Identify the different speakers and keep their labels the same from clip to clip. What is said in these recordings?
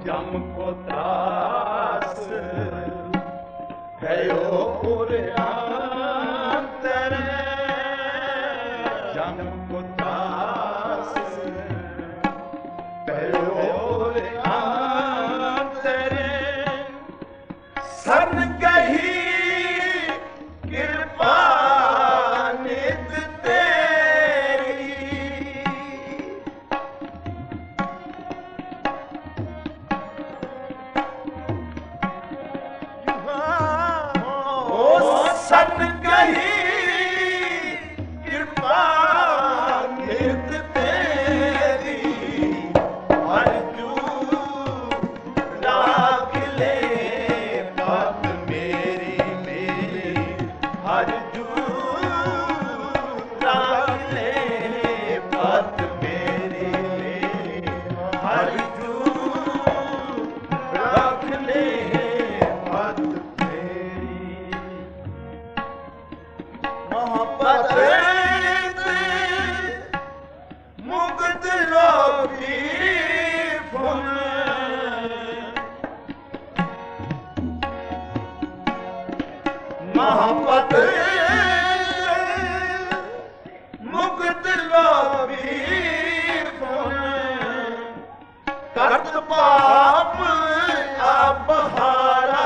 Speaker 1: जम को त्रास भयो अंतर जम को त्रास भयो अंतर सन कही कृपा नित तेरी सन कही कृपा नित तेरी अर्जू राख ले बात मेरी मेरी अर्जू राख ले बात मेरी मेरी अर्जू राख ले बात मोहब्बत मुक्त लोभी फुल मोहब्बत मुक्त लोभी फुल करत पाप अपहारा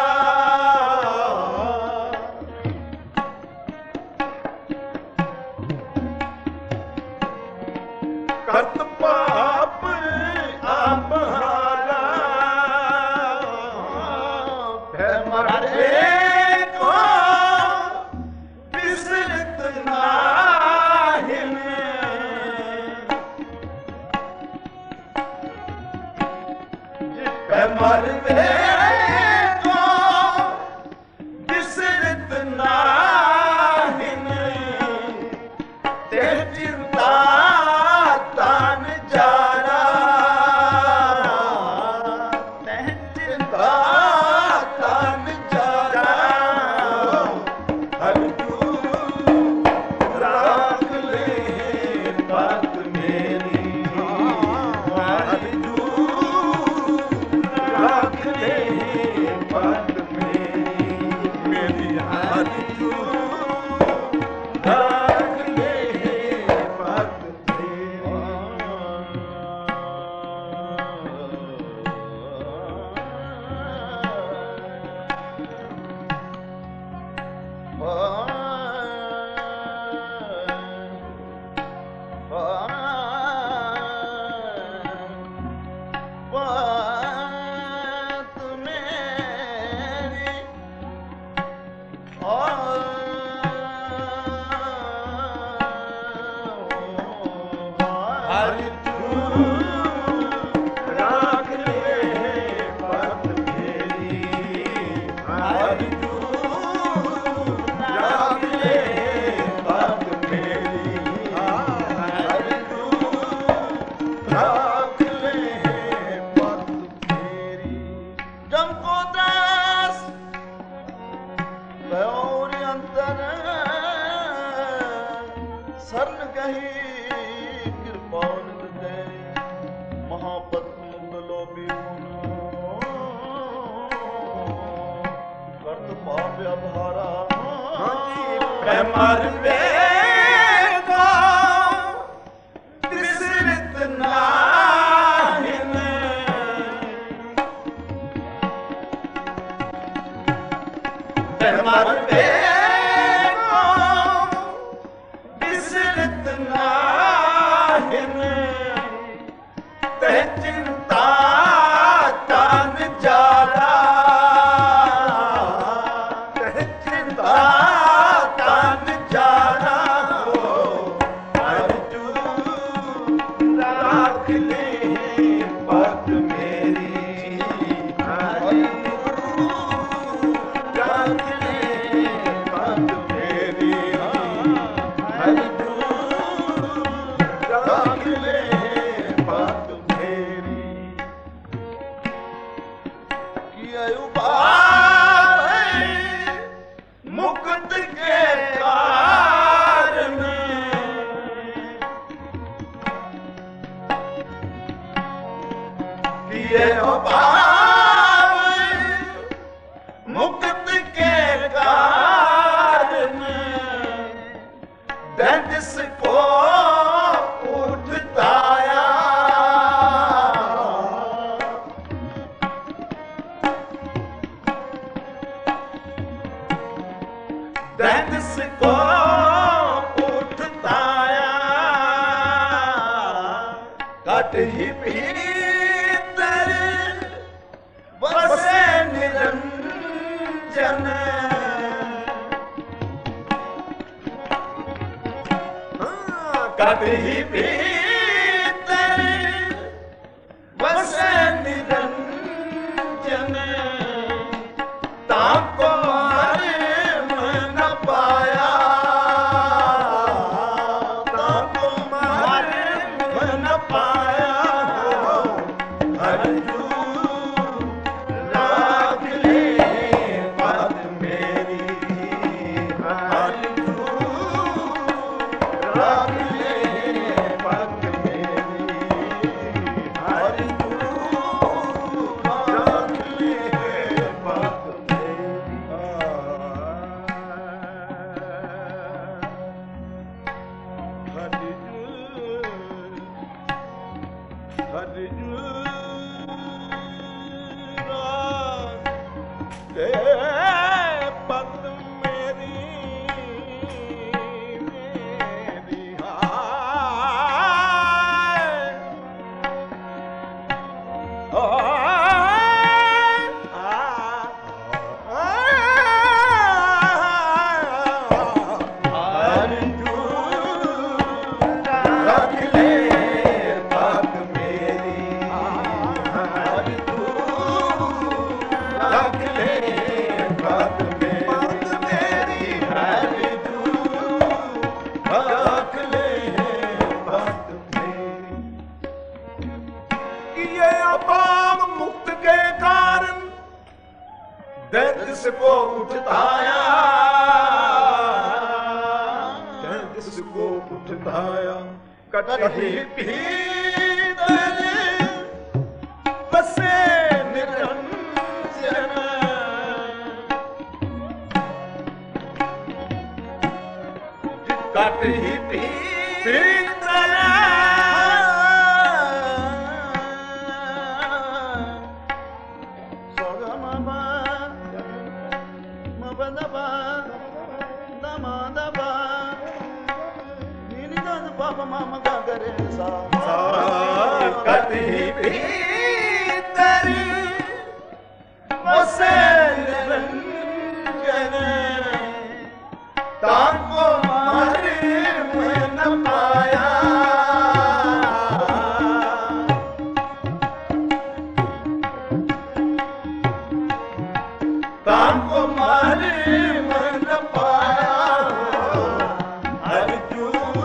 Speaker 1: करत पाप अपहारा है मरे को बिसरत नाहिन है मरे को बिसरत नाहिन ते चिंता तान जारा तह चिंता तान जारा अर्जू राख ले बात मेरी अर्जू राख ले बात मेरी मेरी अर्जू राख ले बात ਸਰਨ ਕਹੀ ਕਿਰਪਾ ਨਿਤ ਤੇਰੀ ਮਹਾਪਤ ਮੁਗ ਲੋਭੀ ਮਨ ਕਰਤ ਪਾਪ ਅਭਾਰਾ ਮੈਂ ਮਰ ਵੇਗਾ ਬਿਸਰਤ ਨਾਹਿਨ ਮੈਂ ਮਰ ਵੇਗਾ ਬਿਸਰਤ ਨਾਹਿਨ ਤੇ ਚਿੰਤਾ ਤਨ ਜਾਰਾ ਤੇ ਚਿੰਤਾ ਤਨ ਜਾਰਾ ਅਰਜੂ ਰਾਖ ਲੈ ਬਾਤ ਮੇਰੀ ਅਰਜੂ ਰਾਖ ਲੈ ਬਾਤ ਮੇਰੀ ਅਰਜੂ ਰਾਖ ਲੈ ਬਾਤ ਮੇਰੀ किए भाव मुक्त के कारण दैदिस को उठताया दैदिस को उठताया कट ही भीतर बसे निरंजन कट ही भीतर बसे निरंजन ताको मारे मन पाया ताको मारे मन पाया अर्जू लाग ले बात मेरी अर्जू लाग ले बात मेरी अर्जू लाग ले बात को उठताया जिसको उठताया कटही भीतर बसे निरंजन कटही भीतर कटही भीतर बसे निरंजन ताको मारे मन पाया ताको मारे मन पाया अर्जू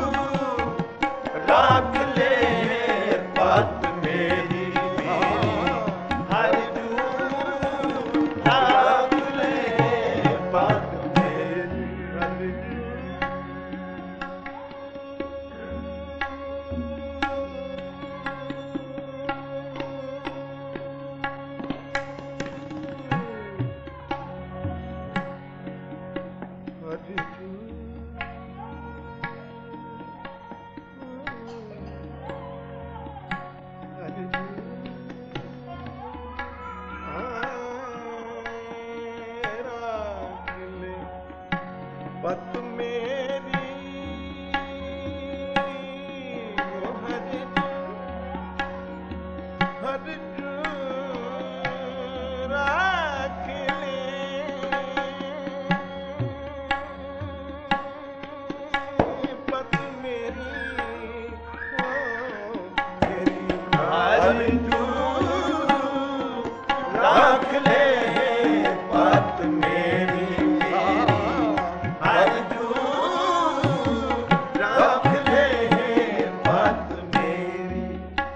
Speaker 1: राख ले बात मेरी अर्जू राख ले बात मेरी बात मेरी अर्जू राख ले बात मेरी अर्जू राख ले बात मेरी अर्जू राख ले बात मेरी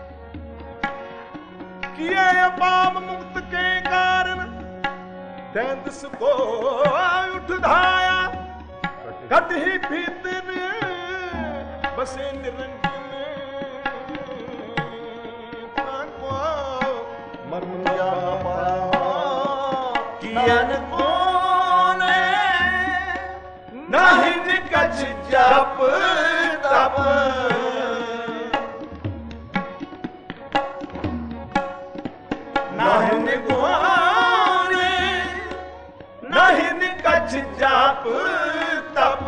Speaker 1: किए पाप मुक्त के कारण दैदिस को उठधाया कट ही भीतर बसे निरंजन ताको कियन कोने नहीं निकच जप तप नहीं निकोने नहीं निकच जप तप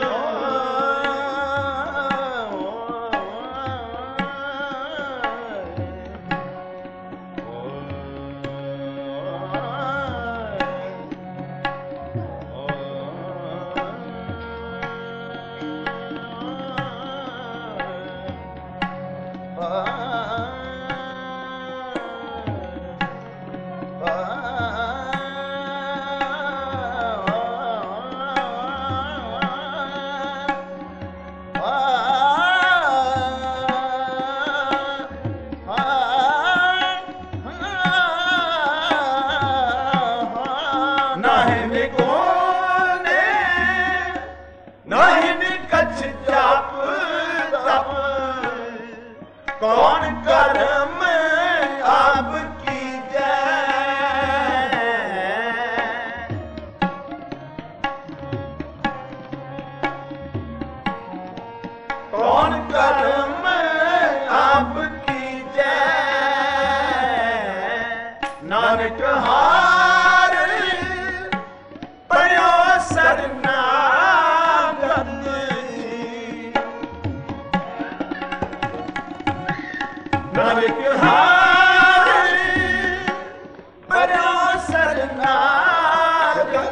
Speaker 1: कौन कर्म आप कीजै कौन कर्म आप कीजै नानक हार पयो शरणागत नानक हार पयो शरणागत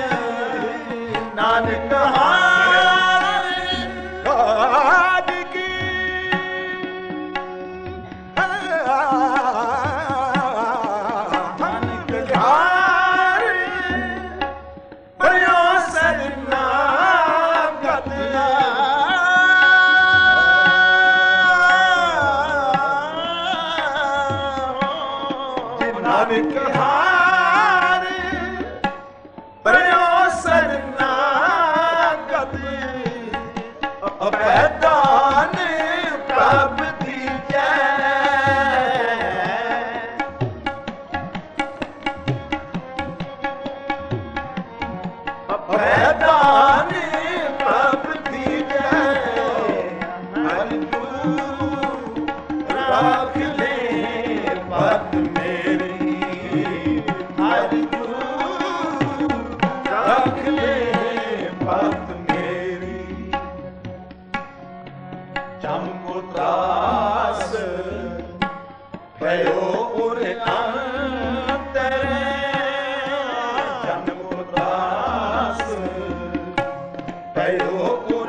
Speaker 1: नानक हार आदि की नानक हार पयो शरणागत नानक हार पयो शरणागत अभयदान प्रभ दीजै अभयदान प्रभ दीजै हर तू राख ले पद मेरी हर तू रख ले पद मेरी जमको त्रास भयो उर अंतर जमको त्रास भयो उर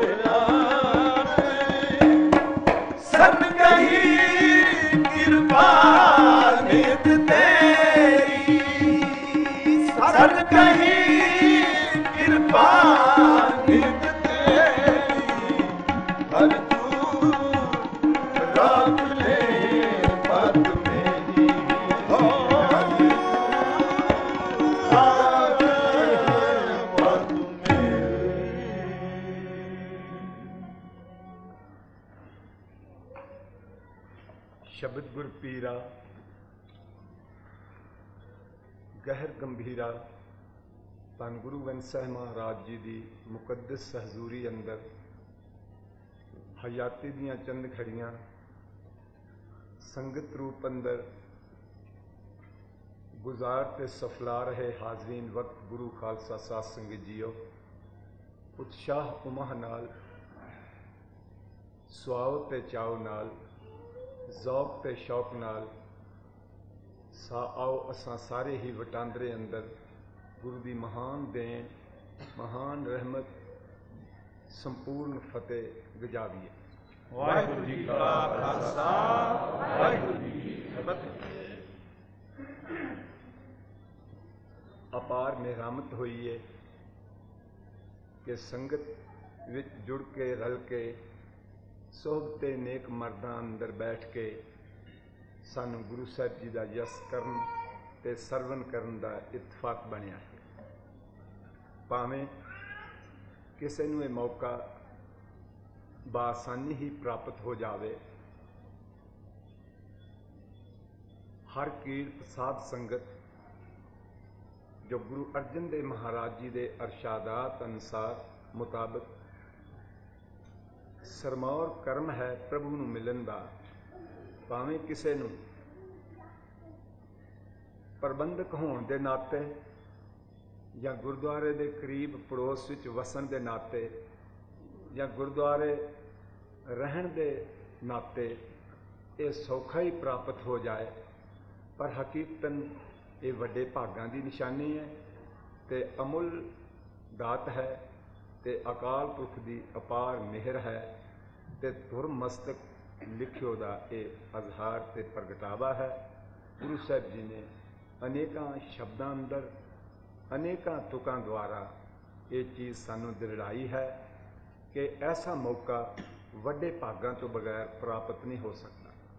Speaker 1: सन कही कृपा नित तेरी सन कही कृपा नित तेरी हर तू राख ले पद मेरी हो राख पद मेरी। शब्द गुर पीरा गहर गंभीरा ਧੰਨ ਗੁਰੂ ਗ੍ਰੰਥ ਸਾਹਿਬ ਮਹਾਰਾਜ ਜੀ ਦੀ ਮੁਕੱਦਸ ਹਜ਼ੂਰੀ ਅੰਦਰ ਹਯਾਤੀ ਦੀਆਂ ਚੰਦ ਖੜੀਆਂ ਸੰਗਤ ਰੂਪ ਅੰਦਰ ਗੁਜ਼ਾਰ ਤੇ ਸਫਲਾ ਰਹੇ ਹਾਜ਼ਰੀਨ ਵਕਤ ਗੁਰੂ ਖਾਲਸਾ ਸਾਧ ਸੰਗਤ ਜੀਓ ਉਤਸ਼ਾਹ ਉਮਹ ਨਾਲ ਸੁਆਵ ਤੇ ਚਾਉ ਨਾਲ ਜ਼ੌਕ ਤੇ ਸ਼ੌਕ ਨਾਲ आओ असां सारे ही वटांदरे अंदर गुरु की महान देन महान रहमत संपूर्ण फतेह गजावीए। वाहिगुरू जी का खालसा वाहिगुरू जी की फतेह। अपार मेहरामत हुई है कि संगत विच जुड़ के रल के सोहबते नेक मर्दां अंदर बैठ के सानू गुरु साहिब जी का यस करन ते सरवण करन दा इतफाक बनिया है। भावें किसी नूं ये मौका बासानी ही प्राप्त हो जावे, हर कीर्त साध संगत जो गुरु अर्जन देव महाराज जी के अरशादात अनुसार मुताबिक सरमौर कर्म है प्रभु नूं मिलन दा। भावें किसी नूं प्रबंधक होने के नाते या गुरुद्वारे के करीब पड़ोस विच वसन के नाते या गुरुद्वारे रहन के नाते ये सौखा ही प्राप्त हो जाए, पर हकीकतन ये वड्डे भागां की निशानी है ते अमुल दात है ते अकाल पुरख की अपार मेहर है ते धुर मस्तक लिखियो दा ये अजहार ते प्रगटावा है। गुरु साहब जी ने अनेकां शब्दां अंदर अनेकां तुकां द्वारा ये चीज़ सानू दिलड़ाई है कि ऐसा मौका वड्डे भागां तो बगैर प्राप्त नहीं हो सकता।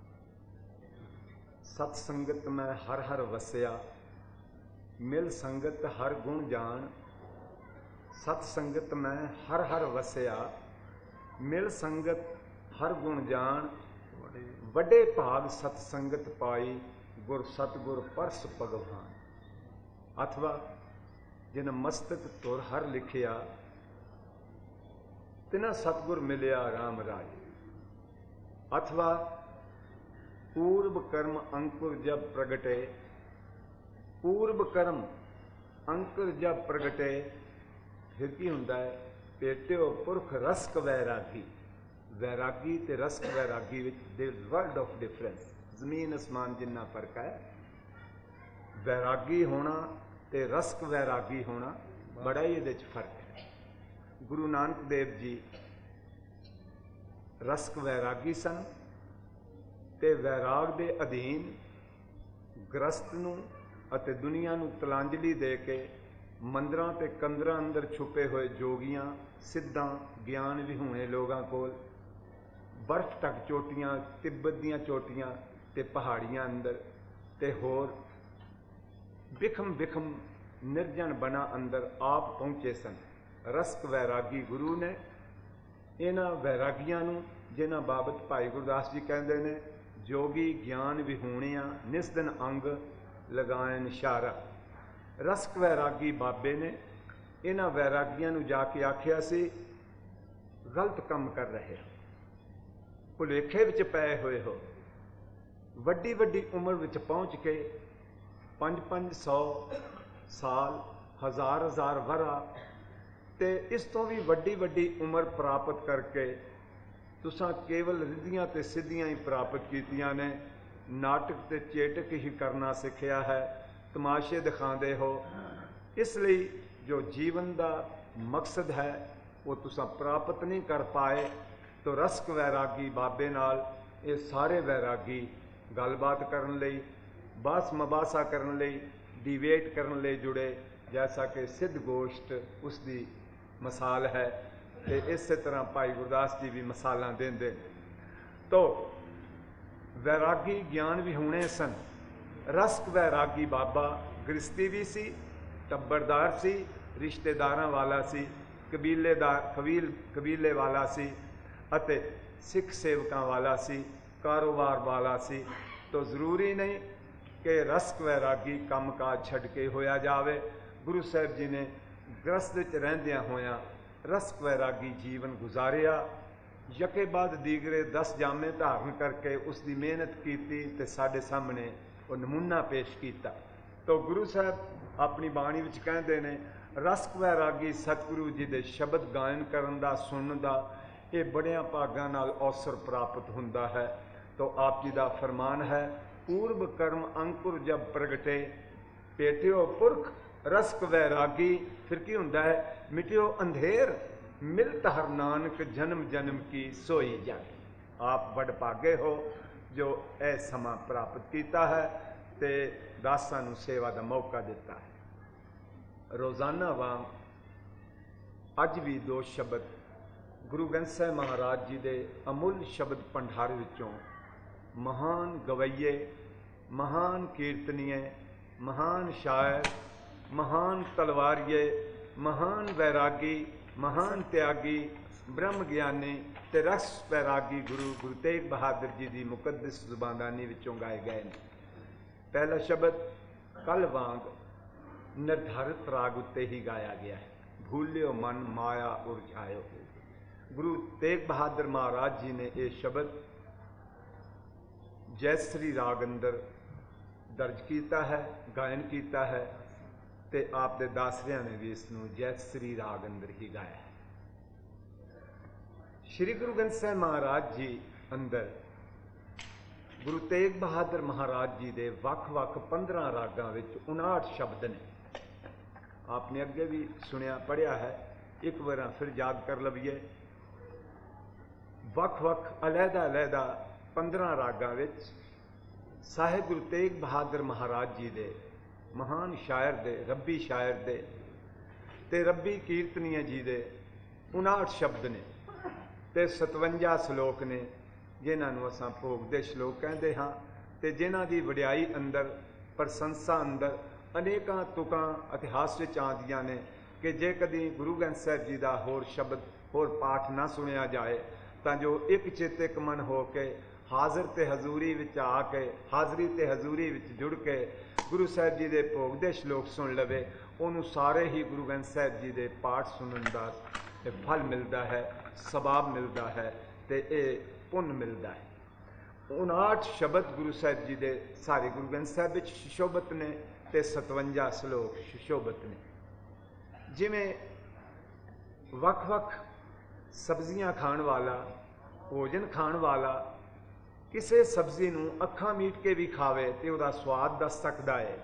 Speaker 1: सत संगत में हर हर वसिया, मिल संगत हर गुण जान। सत संगत में हर हर वसिया, मिल संगत हर गुण जान। वड्डे भाग सत संगत पाई, गुर सतगुर परस भगवान। अथवा जिन मस्तक तुर हर लिखिया, तिना सतगुर मिलिया राम राय। अथवा पूर्व कर्म अंकुर जब प्रगटे, पूर्व कर्म अंकुर जब प्रगटे, फिर की हुंदा है? पेटियो पुरख रसक वैरागी। वैरागी ते रसक वैरागी विच there is world of difference, जमीन आसमान जिन्ना फर्क है। वैरागी होना ते रसक वैरागी होना बड़ा ही इहदे च फर्क है। गुरु नानक देव जी रसक वैरागी सन ते वैराग दे अधीन गृहस्थ नूं अते दुनिया नूं तलांजलि दे के मंदिरां ते कंदरां अंदर छुपे हुए जोगियां, सिद्धां, ज्ञान विहूणे लोगां कोल बर्फ तक चोटियां, तिब्बत दीयां चोटियां ते पहाड़ियां अंदर ते होर विखम विखम निर्जन बना अंदर आप पहुंचे सन। रसक वैरागी गुरु ने इन्हां वैरागियां नूं, जिन्हां बाबत भाई गुरदास जी कहंदे ने, जोगी ज्ञान विहूणिया निस दिन अंग लगायन इशारा। रसक वैरागी बाबे ने इन्हां वैरागियां नूं जाके आखिया सी, गलत काम कर रहे हो, भुलेखे विच पए हुए हो। वड्डी वड्डी उम्र विच पहुँच के 500 साल, हज़ार हज़ार वरा ते इस तो भी वड्डी वड्डी उम्र प्राप्त करके तुसां केवल रिद्धियां ते सिद्धियां ही प्राप्त कीतियां ने। नाटक ते चेटक ही करना सीखिया है, तमाशे दिखाते हो। इसलिए जो जीवन का मकसद है वो तुसां प्राप्त नहीं कर पाए। तो रसक वैरागी बाबे नाल ये सारे वैरागी गलबात करन लई, बास मबासा करन लई, डिबेट करन लई जुड़े, जैसा कि सिद्ध गोष्ठ उसकी मिसाल है। ते इस तरह भाई गुरदास जी भी मिसालां देंदे। तो वैरागी ज्ञान विहूणे सन। रसक वैरागी बाबा गृहस्थी भी सी, टब्बरदार सी, रिश्तेदारां वाला सी, कबीले वाला सी अते सिख सेवकां वाला सी, कारोबार वाला सी। तो जरूरी नहीं कि रसक वैरागी काम काज छड्ड के होया जावे। गुरु साहब जी ने गृहस्थ च रहिंदियां होया रसक वैरागी जीवन गुजारिया। यके बाद दीगरे 10 जामे धारण करके उसकी मेहनत की ते साडे सामने वो नमूना पेश किया। तो गुरु साहब अपनी बाणी विच कहंदे ने, रसक वैरागी सतगुरु जी दे शब्द गायन करन दा, सुनन दा ये बड़ियां भागां नाल अवसर प्राप्त हुंदा है। तो आप जी दा फरमान है, पूर्व कर्म अंकुर जब प्रगटे, पेटियो पुरख रसक वैरागी। फिर की हुंदा है? मिटियो अंधेर, मिलत हर नानक जन्म जन्म की सोई जागे। आप बड़ भागे हो जो ए समा प्राप्त किया है ते दासां नूं सेवा का मौका दिता है। रोजाना वांग अज भी 2 शब्द गुरु ग्रंथ साहिब महाराज जी के अमुल शब्द भंडार विचों महान गवैये, महान कीर्तनीय, महान शायर, महान तलवारिये, महान वैरागी, महान त्यागी, ब्रह्म ज्ञानी ते रस वैरागी गुरु तेग बहादुर जी की मुकद्दस जुबानदानी विचों गाए गए हैं। पहला शब्द कल वांग निर्धारित राग उत्ते ही गाया गया है। भूलियो मन माया उरझायो। गुरु तेग बहादुर महाराज जी ने यह शब्द जयश्री राग अंदर दर्ज किया है, गायन किया है, तो आप दे दासरियां ने भी इसनों जयश्री राग अंदर ही गाया है। श्री गुरु ग्रंथ साहिब महाराज जी अंदर गुरु तेग बहादुर महाराज जी दे वख-वख 15 रागां विच 59 शब्द ने। आपने अगे भी सुनिया पढ़िया है, एक बार फिर याद कर लवीए। वख-वख अलहदा-अलहदा 15 रागां विच साहिब गुरु तेग बहादुर महाराज जी दे महान शायर दे, रब्बी शायर दे ते रब्बी कीर्तनीय जी दे 59 शब्द ने ते 57 श्लोक ने, जिन्होंने असां भोग दे श्लोक कहते हाँ। ते जिन्हां दी वडियाई अंदर, प्रशंसा अंदर अनेकां तुकां इतिहास विच आंदियां ने कि जे कदी गुरु ग्रंथ साहिब जी का होर शब्द होर पाठ ना सुनिया जाए तां जो एक चित एक मन हो के हाज़र ते हजूरी विच आके, हाज़री ते हजूरी विच जुड़ के गुरु साहिब जी के भोग दे श्लोक सुन लवे, उन्होंने सारे ही गुरु ग्रंथ साहिब जी के पाठ सुनने का फल मिलता है, सवाब मिलता है, तो ये पुण्य मिलता है। 59 शब्द गुरु साहिब जी के सारे गुरु ग्रंथ साहिब विच सुशोभित ने ते 57 श्लोक सुशोभित ने। जिमें वख-वख सब्जियां खाण वाला, भोजन खाण वाला किसी सब्जी नूं अखां मीट के भी खावे तो उसका स्वाद दस सकता है।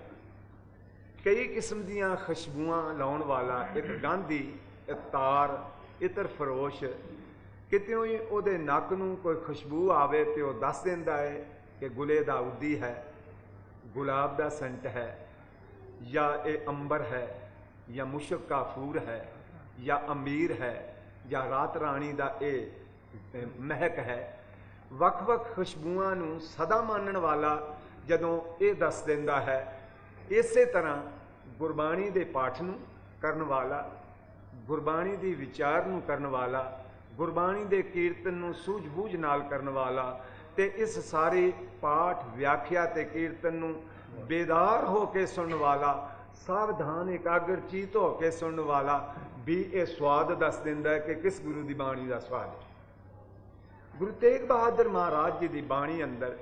Speaker 1: कई किस्म दियां खुशबुआं लाउण वाला एक गांधी, एक तार, इतर फरोश कितों ही उहदे नक नूं कोई खुशबू आवे तो वह दस दिंदा है कि गुले दा उदी है, गुलाब दा संट है, या ये अंबर है, या मुशक काफूर है, या अमीर है, या रात राणी दा ये महक है। वख-वख खुशबुआं नूं सदा मानण वाला जदों ये दस दिंदा है, इसे तरह गुरबाणी दे पाठ नूं करन वाला, गुरबाणी दी विचार नूं करन वाला, गुरबाणी दे कीर्तन नूं सूझ-बूझ नाल करन वाला, ते इस सारे पाठ व्याख्या ते कीर्तन नूं बेदार हो के सुनने वाला, सावधान एकाग्र चीत हो के सुनने वाला भी ये स्वाद दस दिंदा है कि किस गुरु की बाणी का स्वाद है। गुरु तेग बहादुर महाराज जी की बाणी अंदर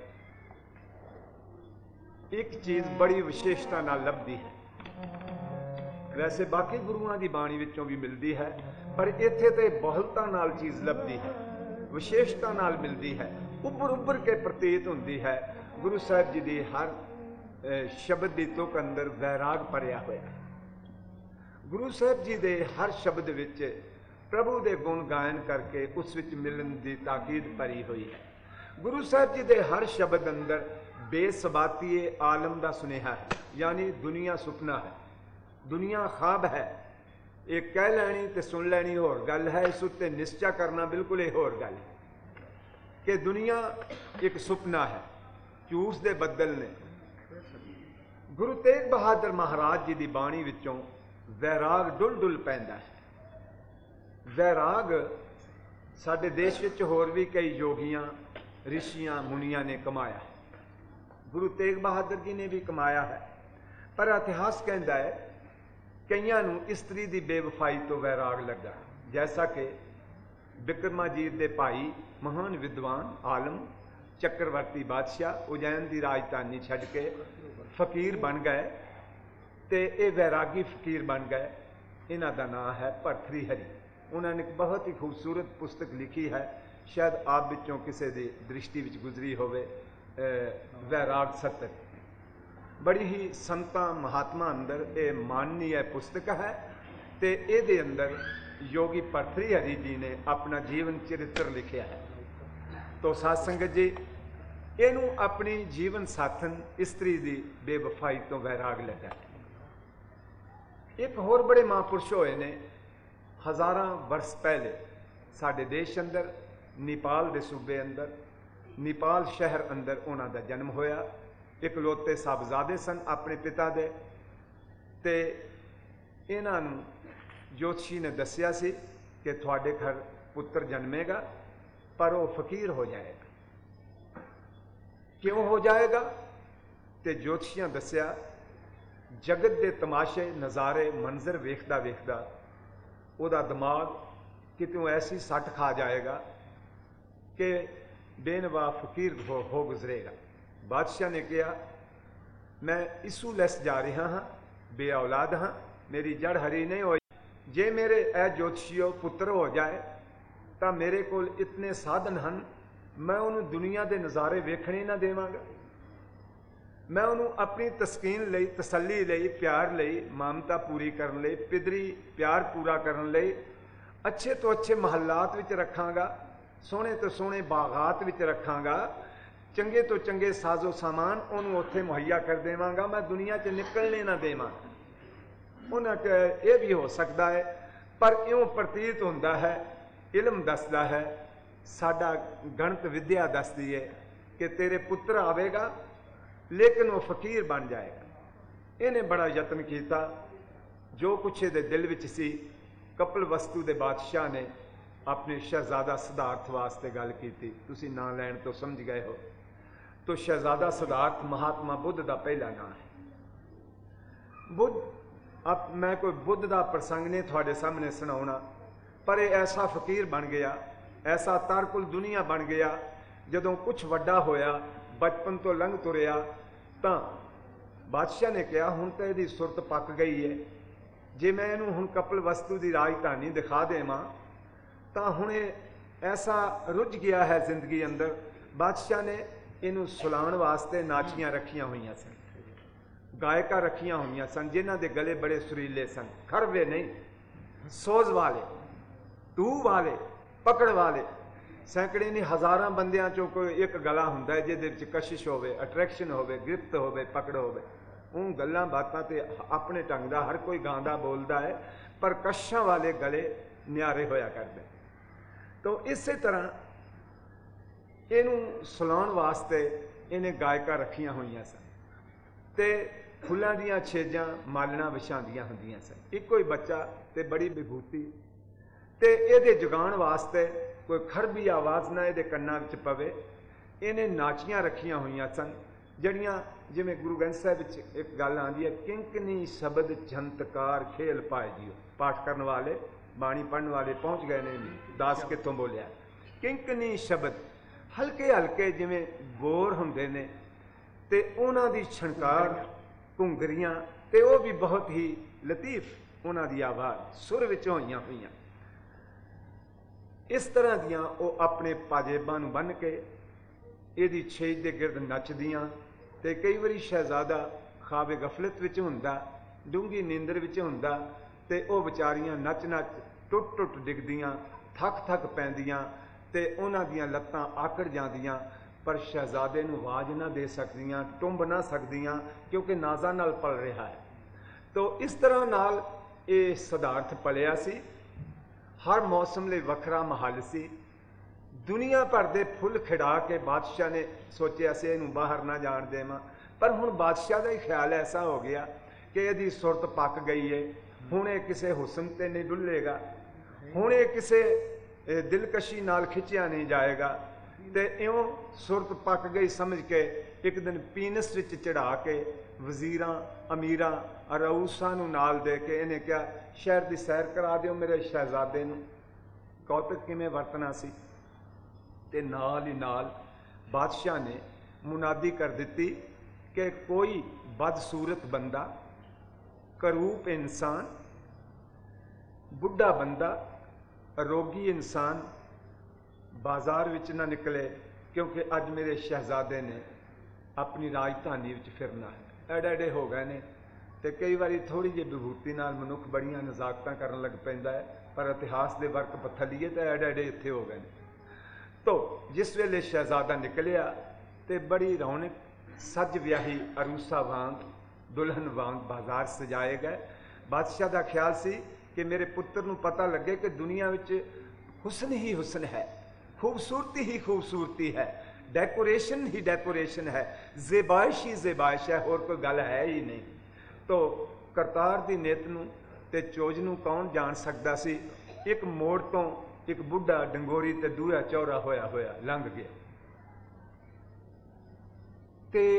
Speaker 1: एक चीज़ बड़ी विशेषता नाल लभदी है। वैसे बाकी गुरुआं की बाणी विचों भी मिलती है, पर इत्थे ते बहुलता नाल चीज़ लभदी है, विशेषता नाल मिलती है, उभर उभर के प्रतीत होंदी है। गुरु साहिब जी की हर शब्द की तुक अंदर वैराग भरिया होया। गुरु साहिब जी के हर शब्द विच प्रभु के गुण गायन करके उस विच मिलन की ताकीद भरी हुई है। गुरु साहिब जी के हर शब्द अंदर बेसबातीए आलम का सुनेहा है, यानी दुनिया सुपना है, दुनिया ख्वाब है। एक कह लैनी तो सुन लैनी होर गल है, इस उत्ते निश्चय करना बिल्कुल एक होर गल है कि दुनिया एक सुपना है, झूस दे बदल ने। गुरु तेग बहादुर महाराज जी की बाणी विचों वैराग डुल डुल पैंदा है। वैराग साडे देश विच होर भी कई योगियां, ऋषियां, मुनियां ने कमाया है, गुरु तेग बहादुर जी ने भी कमाया है, पर इतिहास कहता है कईयां नूं इस्त्री की बेवफाई तो वैराग लगा। जैसा कि विक्रमाजीत के भाई महान विद्वान आलम चक्रवर्ती बादशाह उज्जैन की राजधानी छड्ड के फकीर बन गए, तो ये वैरागी फकीर बन गए। इन्हां दा नाम है भरथरी हरी। उन्होंने एक बहुत ही खूबसूरत पुस्तक लिखी है, शायद आप विचों किसी की दृष्टि विच गुजरी होवे, वैराग सत्तर। बड़ी ही संतां महात्मा अंदर ये माननीय पुस्तक है, तो ये अंदर योगी भरथरी हरी जी ने अपना जीवन चरित्र लिखा है। तो साध संगत जी, इनू अपनी जीवन साथन इस्त्री की बेवफाई तो वैराग लगा। एक होर बड़े महापुरुष होए ने हज़ारां वर्ष पहले साडे देश अंदर, नेपाल के सूबे अंदर, नेपाल शहर अंदर उन्हां दा जन्म होया। इकलौते साहबजादे सन अपने पिता दे, ते इन्हां नूं ज्योतिषी ने दस्सिया सी कि तुहाडे घर पुत्र जन्मेगा, पर वह फकीर हो जाएगा। क्यों हो जाएगा? तो ज्योतिषियां दस्सिया जगत के तमाशे नज़ारे मंजर वेखदा वेखदा ਉਹਦਾ दिमाग कितों ऐसी सट खा जाएगा कि बेनवा फकीर हो गुजरेगा। बादशाह ने कहा, मैं इसू लैस जा रहा हाँ, बे औलाद हाँ, मेरी जड़ हरी नहीं हो, जे मेरे ए ज्योतिषियो पुत्र हो जाए तो मेरे को इतने साधन हैं, मैं उन्होंने दुनिया के नज़ारे वेखने ना देवांगा। मैं उन्होंने अपनी तस्कीन लई, तसल्ली लई, प्यार लई, ममता पूरी करने लई, पिदरी प्यार पूरा करने लई अच्छे तो अच्छे महलात विच रखांगा, सोहने तो सोहने बागात विच रखांगा, चंगे तो चंगे साजो सामान उन्होंने उत्थे मुहैया कर देवांगा, मैं दुनिया च निकलने ना देवांगा। उन्हें कहा यह भी हो सकता है, पर इउं प्रतीत होंदा है, इलम दसदा है, साडा गणित विद्या दसदी है कि तेरे पुत्र आवेगा लेकिन वह फकीर बन जाएगा। इन्हें बड़ा यत्न किया, जो कुछ ये दिल विच सी, कपिल वस्तु के बादशाह ने अपने शहजादा सिद्धार्थ वास्ते गल की, तुसी नां लैण तो समझ गए हो। तो शहजादा सिद्धार्थ महात्मा बुद्ध का पहला नाम है। बुद्ध, अब मैं कोई बुद्ध का प्रसंग नहीं थोड़े सामने सुनाना, पर यह ऐसा फकीर बन गया, ऐसा तारकुल दुनिया बन गया, जदों कुछ वड्डा होया, बचपन तो लंघ तुरिया, तो बादशाह ने कहा हुण तो यदी सुरत पक गई है, जे मैं इनू हुण कपिल वस्तु की राजधानी दिखा देवां तो हुण ऐसा रुझ गया है जिंदगी अंदर। बादशाह ने इनू सुलाण वास्ते नाचियां रखियां हुई सन, गायका रखियां हुई सन, जिन्हां दे गले बड़े सुरीले सन, खरवे नहीं, सोज वाले, टू वाले, पकड़ वाले, सैकड़े नहीं हज़ारां बंदियां चों कोई एक गला हुंदा है जिहदे विच कशिश होवे, अट्रैक्शन होवे, गिरफ्त होवे, पकड़ होवे। उन गल्लां बातां ते अपने ढंग दा हर कोई गांदा बोलदा है, पर कशां वाले गले न्यारे होया करदे। तो इसे तरह इनू सुलाउण वास्ते इन्हें गायका रखियां हुई सन, ते फुल्लां दीयां छेजां मालना विछांदियां हुंदियां सन। इक्को ही बच्चा ते बड़ी विभूति, ते इहदे जगाण वास्ते कोई खरबी आवाज़ ना इहदे कन्नां विच पवे। इन्हें नाचियां रखियां हुई सन, जड़ियां जिवें गुरु ग्रंथ साहिब विच एक गल आंदी है, किंकनी शब्द छंतकार खेल पाए जियो। पाठ करने वाले, बाणी पढ़ने वाले पहुँच गए ने, दास कितों बोलिया, किंकनी शब्द हल्के हल्के जिवें बोर हुंदे ने, ते उन्हां दी छणकार घुंगरियां, ते वो भी बहुत ही लतीफ उन्हां दी आवाज़ सुर विच होईयां हुईयां। इस तरह दियां वो अपने पाजेबां नूं बन के इहदी छेज दे गिरद नचदियां, ते कई बारी शहजादा खाबे गफलत विच हुंदा, डूंगी नींदर विच हुंदा, ते वो विचारियां नच नच टुट टुट डिगदियां, थक थक पैंदियां, ते उन्हां दियां लत्तां आकड़ जांदियां, पर शहजादे नूं आवाज़ ना दे सकदियां, टुंब ना सकदियां, क्योंकि नाज़ां नाल पल रहा है। तो इस तरह नाल ये सिद्धार्थ पलिया सी। हर मौसम लिए वखरा महल सी, दुनिया भर के फुल खिड़ा के बादशाह ने सोचा से इनू बाहर ना जान देवां, पर हुण बादशाह का ही ख्याल ऐसा हो गया कि यदि सुरत पक गई है, हुण ये किसी हुसन ते नहीं डुलेगा, हुण ये किसी दिलकशी नाल खिंचिया नहीं जाएगा। तो इउं सुरत पक गई समझ के एक दिन पीनस विच चढ़ा के वजीरां अमीरां रऊसां नूं नाल दे के इन्हें क्या शहर की सैर करा दिओ मेरे शहजादे नूं, कौतक किवें वरतना सी। ते नाल ही नाल बादशाह ने मुनादी कर दी कि कोई बदसूरत बंदा, करूप इंसान, बुढ़ा बंदा, रोगी इंसान बाजार विच ना निकले, क्योंकि अज मेरे शहजादे ने अपनी राजधानी विच फिरना है। एडे एडे हो गए ने, तो कई बार थोड़ी जी विभूति नाल मनुख बड़ियां नजाकतां करन लग पैंदा है, पर इतिहास के वर्क पत्थलीए तो एडे एडे इत्थे हो गए। तो जिस वेले शहजादा निकलिया तो बड़ी रौनक, सज व्याही अरूसा वांग, दुल्हन वांग बाजार सजाए गए। बादशाह का ख्याल सी कि मेरे पुत्र नूं पता लगे कि दुनिया विच हुसन ही हुसन है, खूबसूरती ही खूबसूरती है, डेकोरेशन ही डेकोरेशन है, ज़ेबाइश ही ज़ेबाइश है, और कोई गल है ही नहीं। तो करतार की नित नूं ते चोज नूं कौन जान सकता सी। एक मोड़ तो एक बुढ़ा डंगोरी ते दूरा चौरा होया होया लंघ गया, ते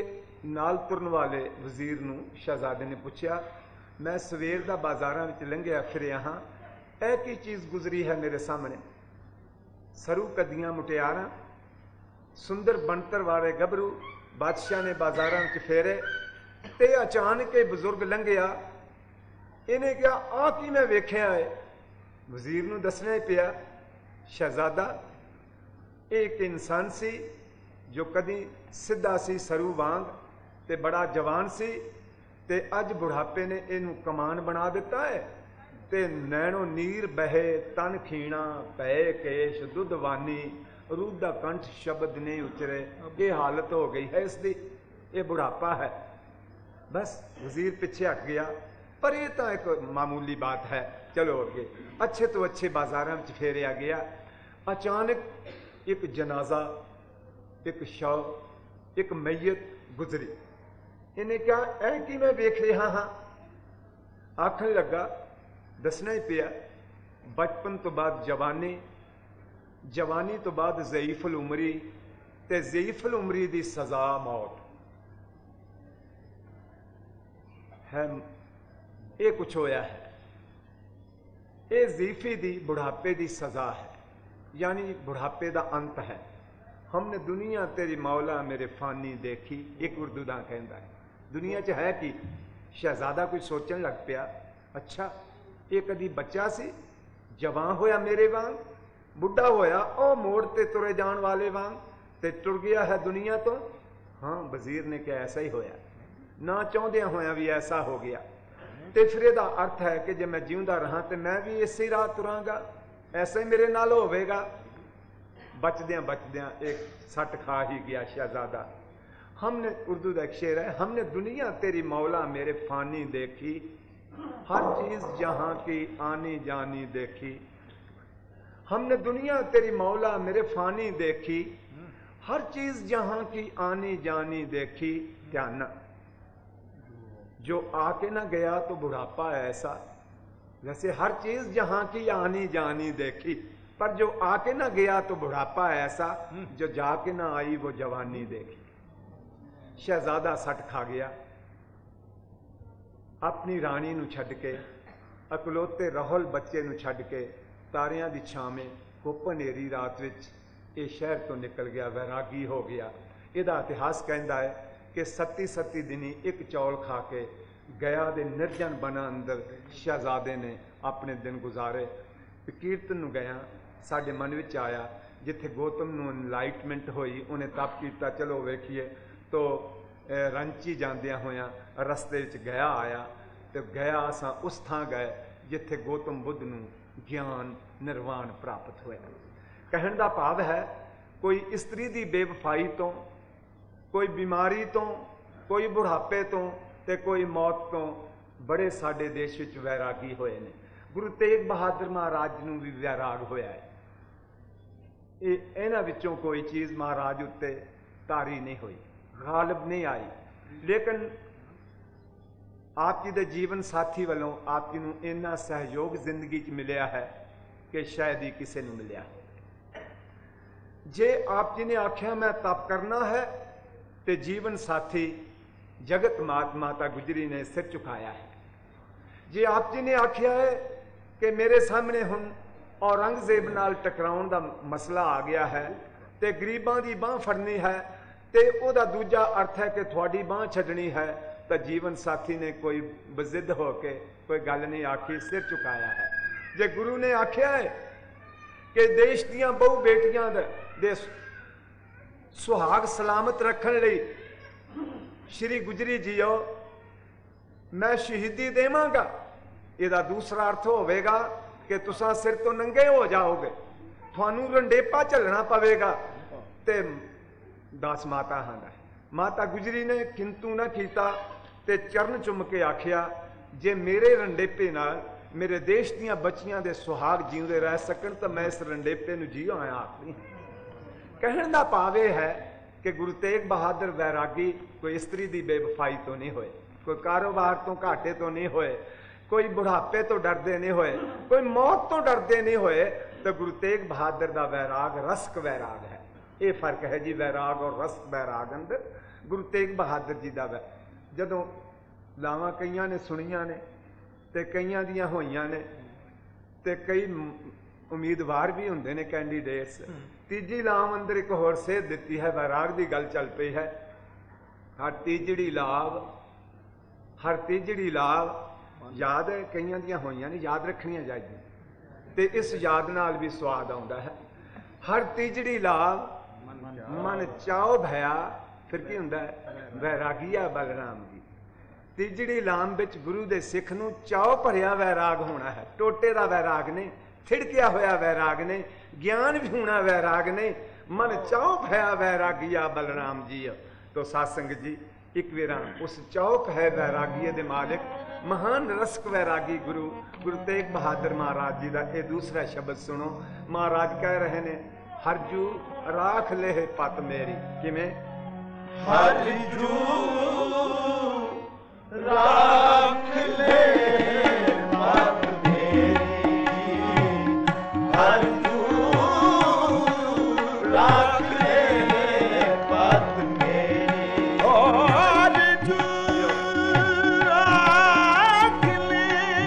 Speaker 1: ਨਾਲ ਤੁਰਨ ਵਾਲੇ ਵਜ਼ੀਰ ਨੂੰ ਸ਼ਹਿਜ਼ਾਦੇ ਨੇ ਪੁੱਛਿਆ, ਮੈਂ ਸਵੇਰ ਦਾ ਬਾਜ਼ਾਰਾਂ ਵਿੱਚ ਲੰਘਿਆ ਫਿਰਿਆ ਹਾਂ, ਇਹ ਕੀ ਚੀਜ਼ ਗੁਜ਼ਰੀ ਹੈ ਮੇਰੇ ਸਾਹਮਣੇ? ਸਰੂ ਕਦੀਆਂ ਮੁਟਿਆਰਾਂ, ਸੁੰਦਰ ਬਣਤਰ ਵਾਲੇ ਗੱਭਰੂ ਬਾਦਸ਼ਾਹ ਨੇ ਬਾਜ਼ਾਰਾਂ ਵਿੱਚ ਫੇਰੇ ਤੇ ਅਚਾਨਕ ਇਹ ਬਜ਼ੁਰਗ ਲੰਘਿਆ। ਇਹਨੇ ਕਿਹਾ, ਆਹ ਕੀ ਮੈਂ ਵੇਖਿਆ ਹੈ? ਵਜ਼ੀਰ ਨੂੰ ਦੱਸਣਾ ਹੀ ਪਿਆ, ਸ਼ਹਿਜ਼ਾਦਾ ਇਹ ਇੱਕ ਇਨਸਾਨ ਸੀ ਜੋ ਕਦੀ ਸਿੱਧਾ ਸੀ ਸਰੂ ਵਾਂਗ ਤੇ ਬੜਾ ਜਵਾਨ ਸੀ, ਤੇ ਅੱਜ ਬੁਢਾਪੇ ਨੇ ਇਹਨੂੰ ਕਮਾਨ ਬਣਾ ਦਿੱਤਾ ਹੈ ਤੇ ਨੈਣੋ ਨੀਰ ਬਹੇ ਤਨ ਖੀਣਾ ਪਏ ਕੇਸ਼ ਦੁੱਧਵਾਨੀ ਰੂਹ ਦਾ ਕੰਠ ਸ਼ਬਦ ਨਹੀਂ ਉਚਰੇ। ਇਹ ਹਾਲਤ ਹੋ ਗਈ ਹੈ ਇਸਦੀ, ਇਹ ਬੁਢਾਪਾ ਹੈ। ਬਸ ਵਜ਼ੀਰ ਪਿੱਛੇ ਹਟ ਗਿਆ, ਪਰ ਇਹ ਤਾਂ ਇੱਕ ਮਾਮੂਲੀ ਬਾਤ ਹੈ, ਚਲੋ ਅੱਗੇ। ਅੱਛੇ ਤੋਂ ਅੱਛੇ ਬਾਜ਼ਾਰਾਂ ਵਿੱਚ ਫੇਰਿਆ ਗਿਆ। ਅਚਾਨਕ ਇੱਕ ਜਨਾਜ਼ਾ, ਇੱਕ ਸ਼ਵ, ਇੱਕ ਮਈਤ ਗੁਜ਼ਰੀ। ਇਹਨੇ ਕਿਹਾ, ਇਹ ਕੀ ਮੈਂ ਵੇਖ ਰਿਹਾ ਹਾਂ? ਆਖਣ ਲੱਗਾ, ਦੱਸਣਾ ਹੀ ਪਿਆ, ਬਚਪਨ ਤੋਂ ਬਾਅਦ ਜਵਾਨੀ, ਜਵਾਨੀ ਤੋਂ ਬਾਅਦ ਜ਼ਈਫੁਲ ਉਮਰੀ ਤੇ ਜ਼ਈਫੁਲ ਉਮਰੀ ਦੀ ਸਜ਼ਾ ਮੌਤ ਹੈ। ਇਹ ਕੁਛ ਹੋਇਆ ਹੈ, ਇਹ ਜ਼ੀਫੀ ਦੀ बुढ़ापे ਦੀ सजा है, यानी बुढ़ापे ਦਾ ਅੰਤ ਹੈ। हमने दुनिया तेरी मौला मेरे फानी देखी, एक उर्दू ਦਾ ਕਹਿੰਦਾ ਹੈ। ਦੁਨੀਆ 'ਚ ਹੈ ਕੀ? ਸ਼ਹਿਜ਼ਾਦਾ ਕੋਈ ਸੋਚਣ ਲੱਗ ਪਿਆ, ਅੱਛਾ ਇਹ ਕਦੀ ਬੱਚਾ ਸੀ, ਜਵਾਨ ਹੋਇਆ ਮੇਰੇ ਵਾਂਗ, ਬੁੱਢਾ ਹੋਇਆ ਉਹ ਮੋੜ ਤੇ ਤੁਰੇ ਜਾਣ ਵਾਲੇ ਵਾਂਗ ਤੇ ਟੁਰ ਗਿਆ ਹੈ ਦੁਨੀਆ ਤੋਂ। ਹਾਂ, ਵਜ਼ੀਰ ਨੇ ਕਿਹਾ ਐਸਾ ਹੀ ਹੋਇਆ, ਨਾ ਚਾਹੁੰਦਿਆਂ ਹੋਇਆ ਵੀ ਐਸਾ ਹੋ ਗਿਆ। ਤੇ ਫਿਰ ਇਹਦਾ ਅਰਥ ਹੈ ਕਿ ਜੇ ਮੈਂ ਜਿਉਂਦਾ ਰਹਾ ਤੇ ਮੈਂ ਵੀ ਇਸੇ ਰਾਹ ਤੁਰਾਂਗਾ, ਐਸਾ ਹੀ ਮੇਰੇ ਨਾਲ ਹੋਵੇਗਾ। ਬਚਦਿਆਂ ਬਚਦਿਆਂ ਇੱਕ ਸੱਟ ਖਾ ਹੀ ਗਿਆ ਸ਼ਹਿਜ਼ਾਦਾ। हमने, उर्दू का एक शेर है, हमने दुनिया तेरी मौला मेरे फानी देखी, हर चीज जहां की आनी जानी देखी। हमने दुनिया तेरी मौला मेरे फानी देखी, हर चीज जहां की आनी जानी देखी। ध्यान, जो आके ना गया तो बुढ़ापा ऐसा, वैसे हर चीज जहां की आनी जानी देखी, पर जो आके ना गया तो बुढ़ापा ऐसा, जो जाके ना आई वो जवानी देखी। शहजादा सट खा गया। अपनी रानी नूं छड्ड के, अकलौते रहल बच्चे नूं छड्ड के तारियां दी छावें घुप हनेरी रात विच ये शहर तो निकल गया, वैरागी हो गया। इहदा इतिहास कहता है कि 37 दिनी एक चौल खा के गया दे निर्जन बना अंदर शहजादे ने अपने दिन गुजारे। कीर्तन नूं गया, साडे मन विच आया, जिथे गौतम नूं एनलाइटमेंट होई, उन्हें तप कीता, चलो वेखीए। तो रंची जांदियां होया रस्ते विच गया आया, तो गया असां उस थां गए जिथे गौतम बुद्ध नूं ज्ञान निर्वाण प्राप्त होया। कहण दा भाव है, कोई इस्त्री दी बेवफाई तो, कोई बीमारी तो, कोई बुढ़ापे तो ते कोई मौत तो बड़े साडे देश विच वैरागी होए ने। गुरु तेग बहादुर महाराज नूं भी वैराग होया है। इन्हां विचों कोई चीज़ महाराज उत्ते तारी नहीं हुई, गालिब नहीं आई, लेकिन आप जी दे जीवन साथी वालों आप जी नूं इन्ना सहयोग जिंदगी च मिलिया है कि शायद ही किसी नूं मिलिया। जे आप जी ने आख्या मैं तप करना है तो जीवन साथी जगत मात माता गुजरी ने सिर झुकाया है। जे आप जी ने आख्या है कि मेरे सामने हुण औरंगजेब नाल टकराउण दा मसला आ गया है तो गरीबां दी बांह फड़नी है, तो उहदा दूजा अर्थ है कि थोड़ी बांह छड्डनी है, तो जीवन साथी ने कोई बजिद होके कोई गल नहीं आखी, सिर झुकाया है। जे गुरु ने आख्या है कि देश दियां बहु बेटियां दे सुहाग सलामत रखण लई श्री गुजरी जीओ मैं शहीदी देवांगा, इहदा दूसरा अर्थ होवेगा कि तुसां सिर तो नंगे हो जाओगे, थानू रंडेपा झलना पवेगा। ते दास माता हांदा माता गुजरी ने किंतु ना कीता ते चरण चुम के आखिया, जे मेरे रंडेपे नाल मेरे देश दियां बच्चियां दे सुहाग जींदे रह सकण तो मैं इस रंडेपे नूं जी आया आखरी। कहण दा भाव यह है कि गुरु तेग बहादुर वैरागी कोई इस्त्री दी बेवफाई तो नहीं होए, कोई कारोबार तो घाटे तो नहीं होए, कोई बुढ़ापे तो डरते नहीं होए, कोई मौत तो डरते नहीं होए। तो गुरु तेग बहादुर दा वैराग रसक वैराग है। ये फर्क है जी वैराग और रसक वैराग अंदर। गुरु तेग बहादुर जी का जदों लावां कईयां ने सुनिया ने ते कईयां दियां होईयां ने ते कई उम्मीदवार भी होंदे ने कैंडीडेट्स। तीजी लाव अंदर एक होर सेध दिती है, वैराग की गल चल पई है। हर तीजड़ी लाव याद है कईयां दियां होईयां ने, याद रखनियां चाहिए ते इस याद नाल भी स्वाद आउंदा है। हर तीजड़ी लाव मन चाओ भया, फिर की हुंदा है वैरागिया बलराम जी। तीजड़ी लाम विच गुरु दे सिख नूं चाओ भरिया वैराग होना है। टोटे दा वैराग ने, थिड़किया होया वैराग ने, ज्ञान भी होना वैराग ने, मन चाओ भया वैरागिया बलराम जी। तो सत्संग जी एक वेरा उस चौक है वैरागी दे मालिक महान रसक वैरागी गुरु तेग बहादुर महाराज जी का यह दूसरा शब्द सुनो। महाराज कह रहे ने हरजू राख ले पत मेरी, किवें
Speaker 2: हरजू राख ले पत मेरी, हरजू राख ले पत मेरी, हरजू राख ले,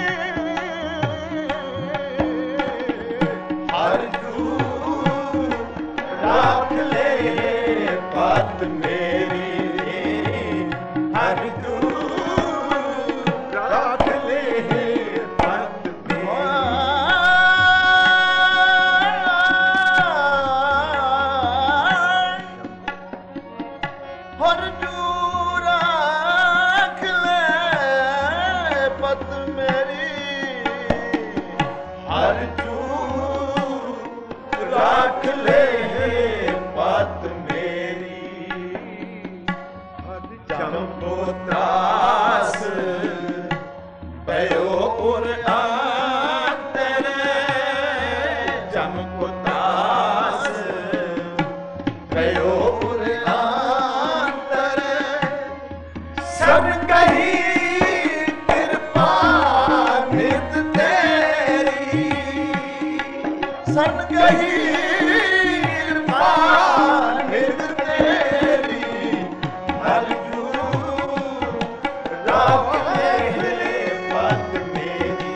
Speaker 2: हरजू राख ले पत मेरी, हरजू राख ले पत मेरी। हरजू राख ले पत मेरी, हरजू राख ले पत मेरी, जम्बो त्रास भयो उर आंतर, जम्बो त्रास भयो उर आंतर, सब कही कृपा नित तेरी, सब कही कृपा नित तेरी, हरजू राख ले पत मेरी,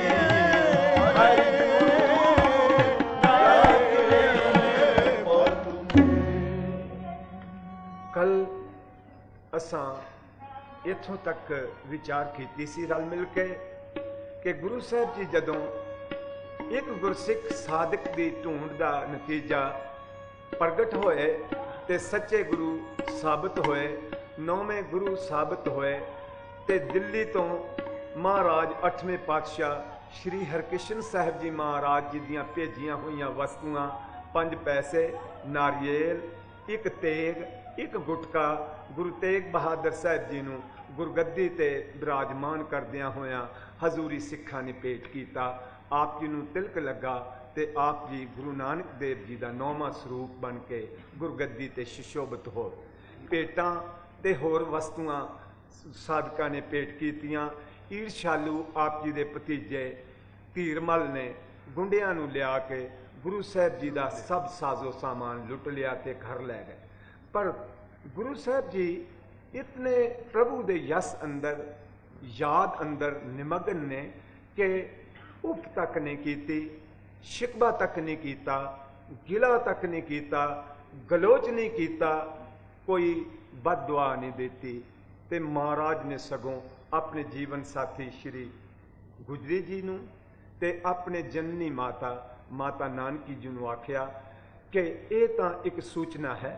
Speaker 2: हरजू राख ले पत मेरी।
Speaker 1: कल असां इथों तक विचार कीती सी रल मिल के कि गुरु साहब जी जदों एक गुरसिख साधक की ढूंढ का नतीजा प्रगट होए ते सच्चे गुरु साबित होए, नौवें गुरु साबित होए ते दिल्ली तो महाराज 8वें पातशाह श्री हरकृष्ण साहब जी महाराज जी दियां भेजियां हुई वस्तुआं 5 पैसे, नारियल, एक तेग, एक गुटका गुरु तेग बहादुर साहब जी नूं गुरगद्दी ते विराजमान करदियां होया हजूरी सिखा ने भेंट किया। आप जी नूं तिलक लगा ते आप जी गुरु नानक देव जी का 9वां स्वरूप बन के गुरगद्दी ते सुशोभित हो। भेटां ते होर वस्तुआं साधका ने भेंट कीतियां। ईर्षालू आप जी दे भतीजे धीरमल ने गुंडियां नूं लिया के गुरु साहब जी का सब साजो सामान लुट लिया ते घर लै गए। पर गुरु साहब जी इतने प्रभु दे यस अंदर याद अंदर निमग्न ने कि उफ तक नहीं कीती, शिकवा तक नहीं कीता, गिला तक नहीं कीता, गलोच नहीं कीता, कोई बद दुआ नहीं देती। ते महाराज ने सगों अपने जीवन साथी श्री गुजरी जी नूं ते अपने जननी माता माता नानकी जी नूं आख्या कि यह तां एक सूचना है,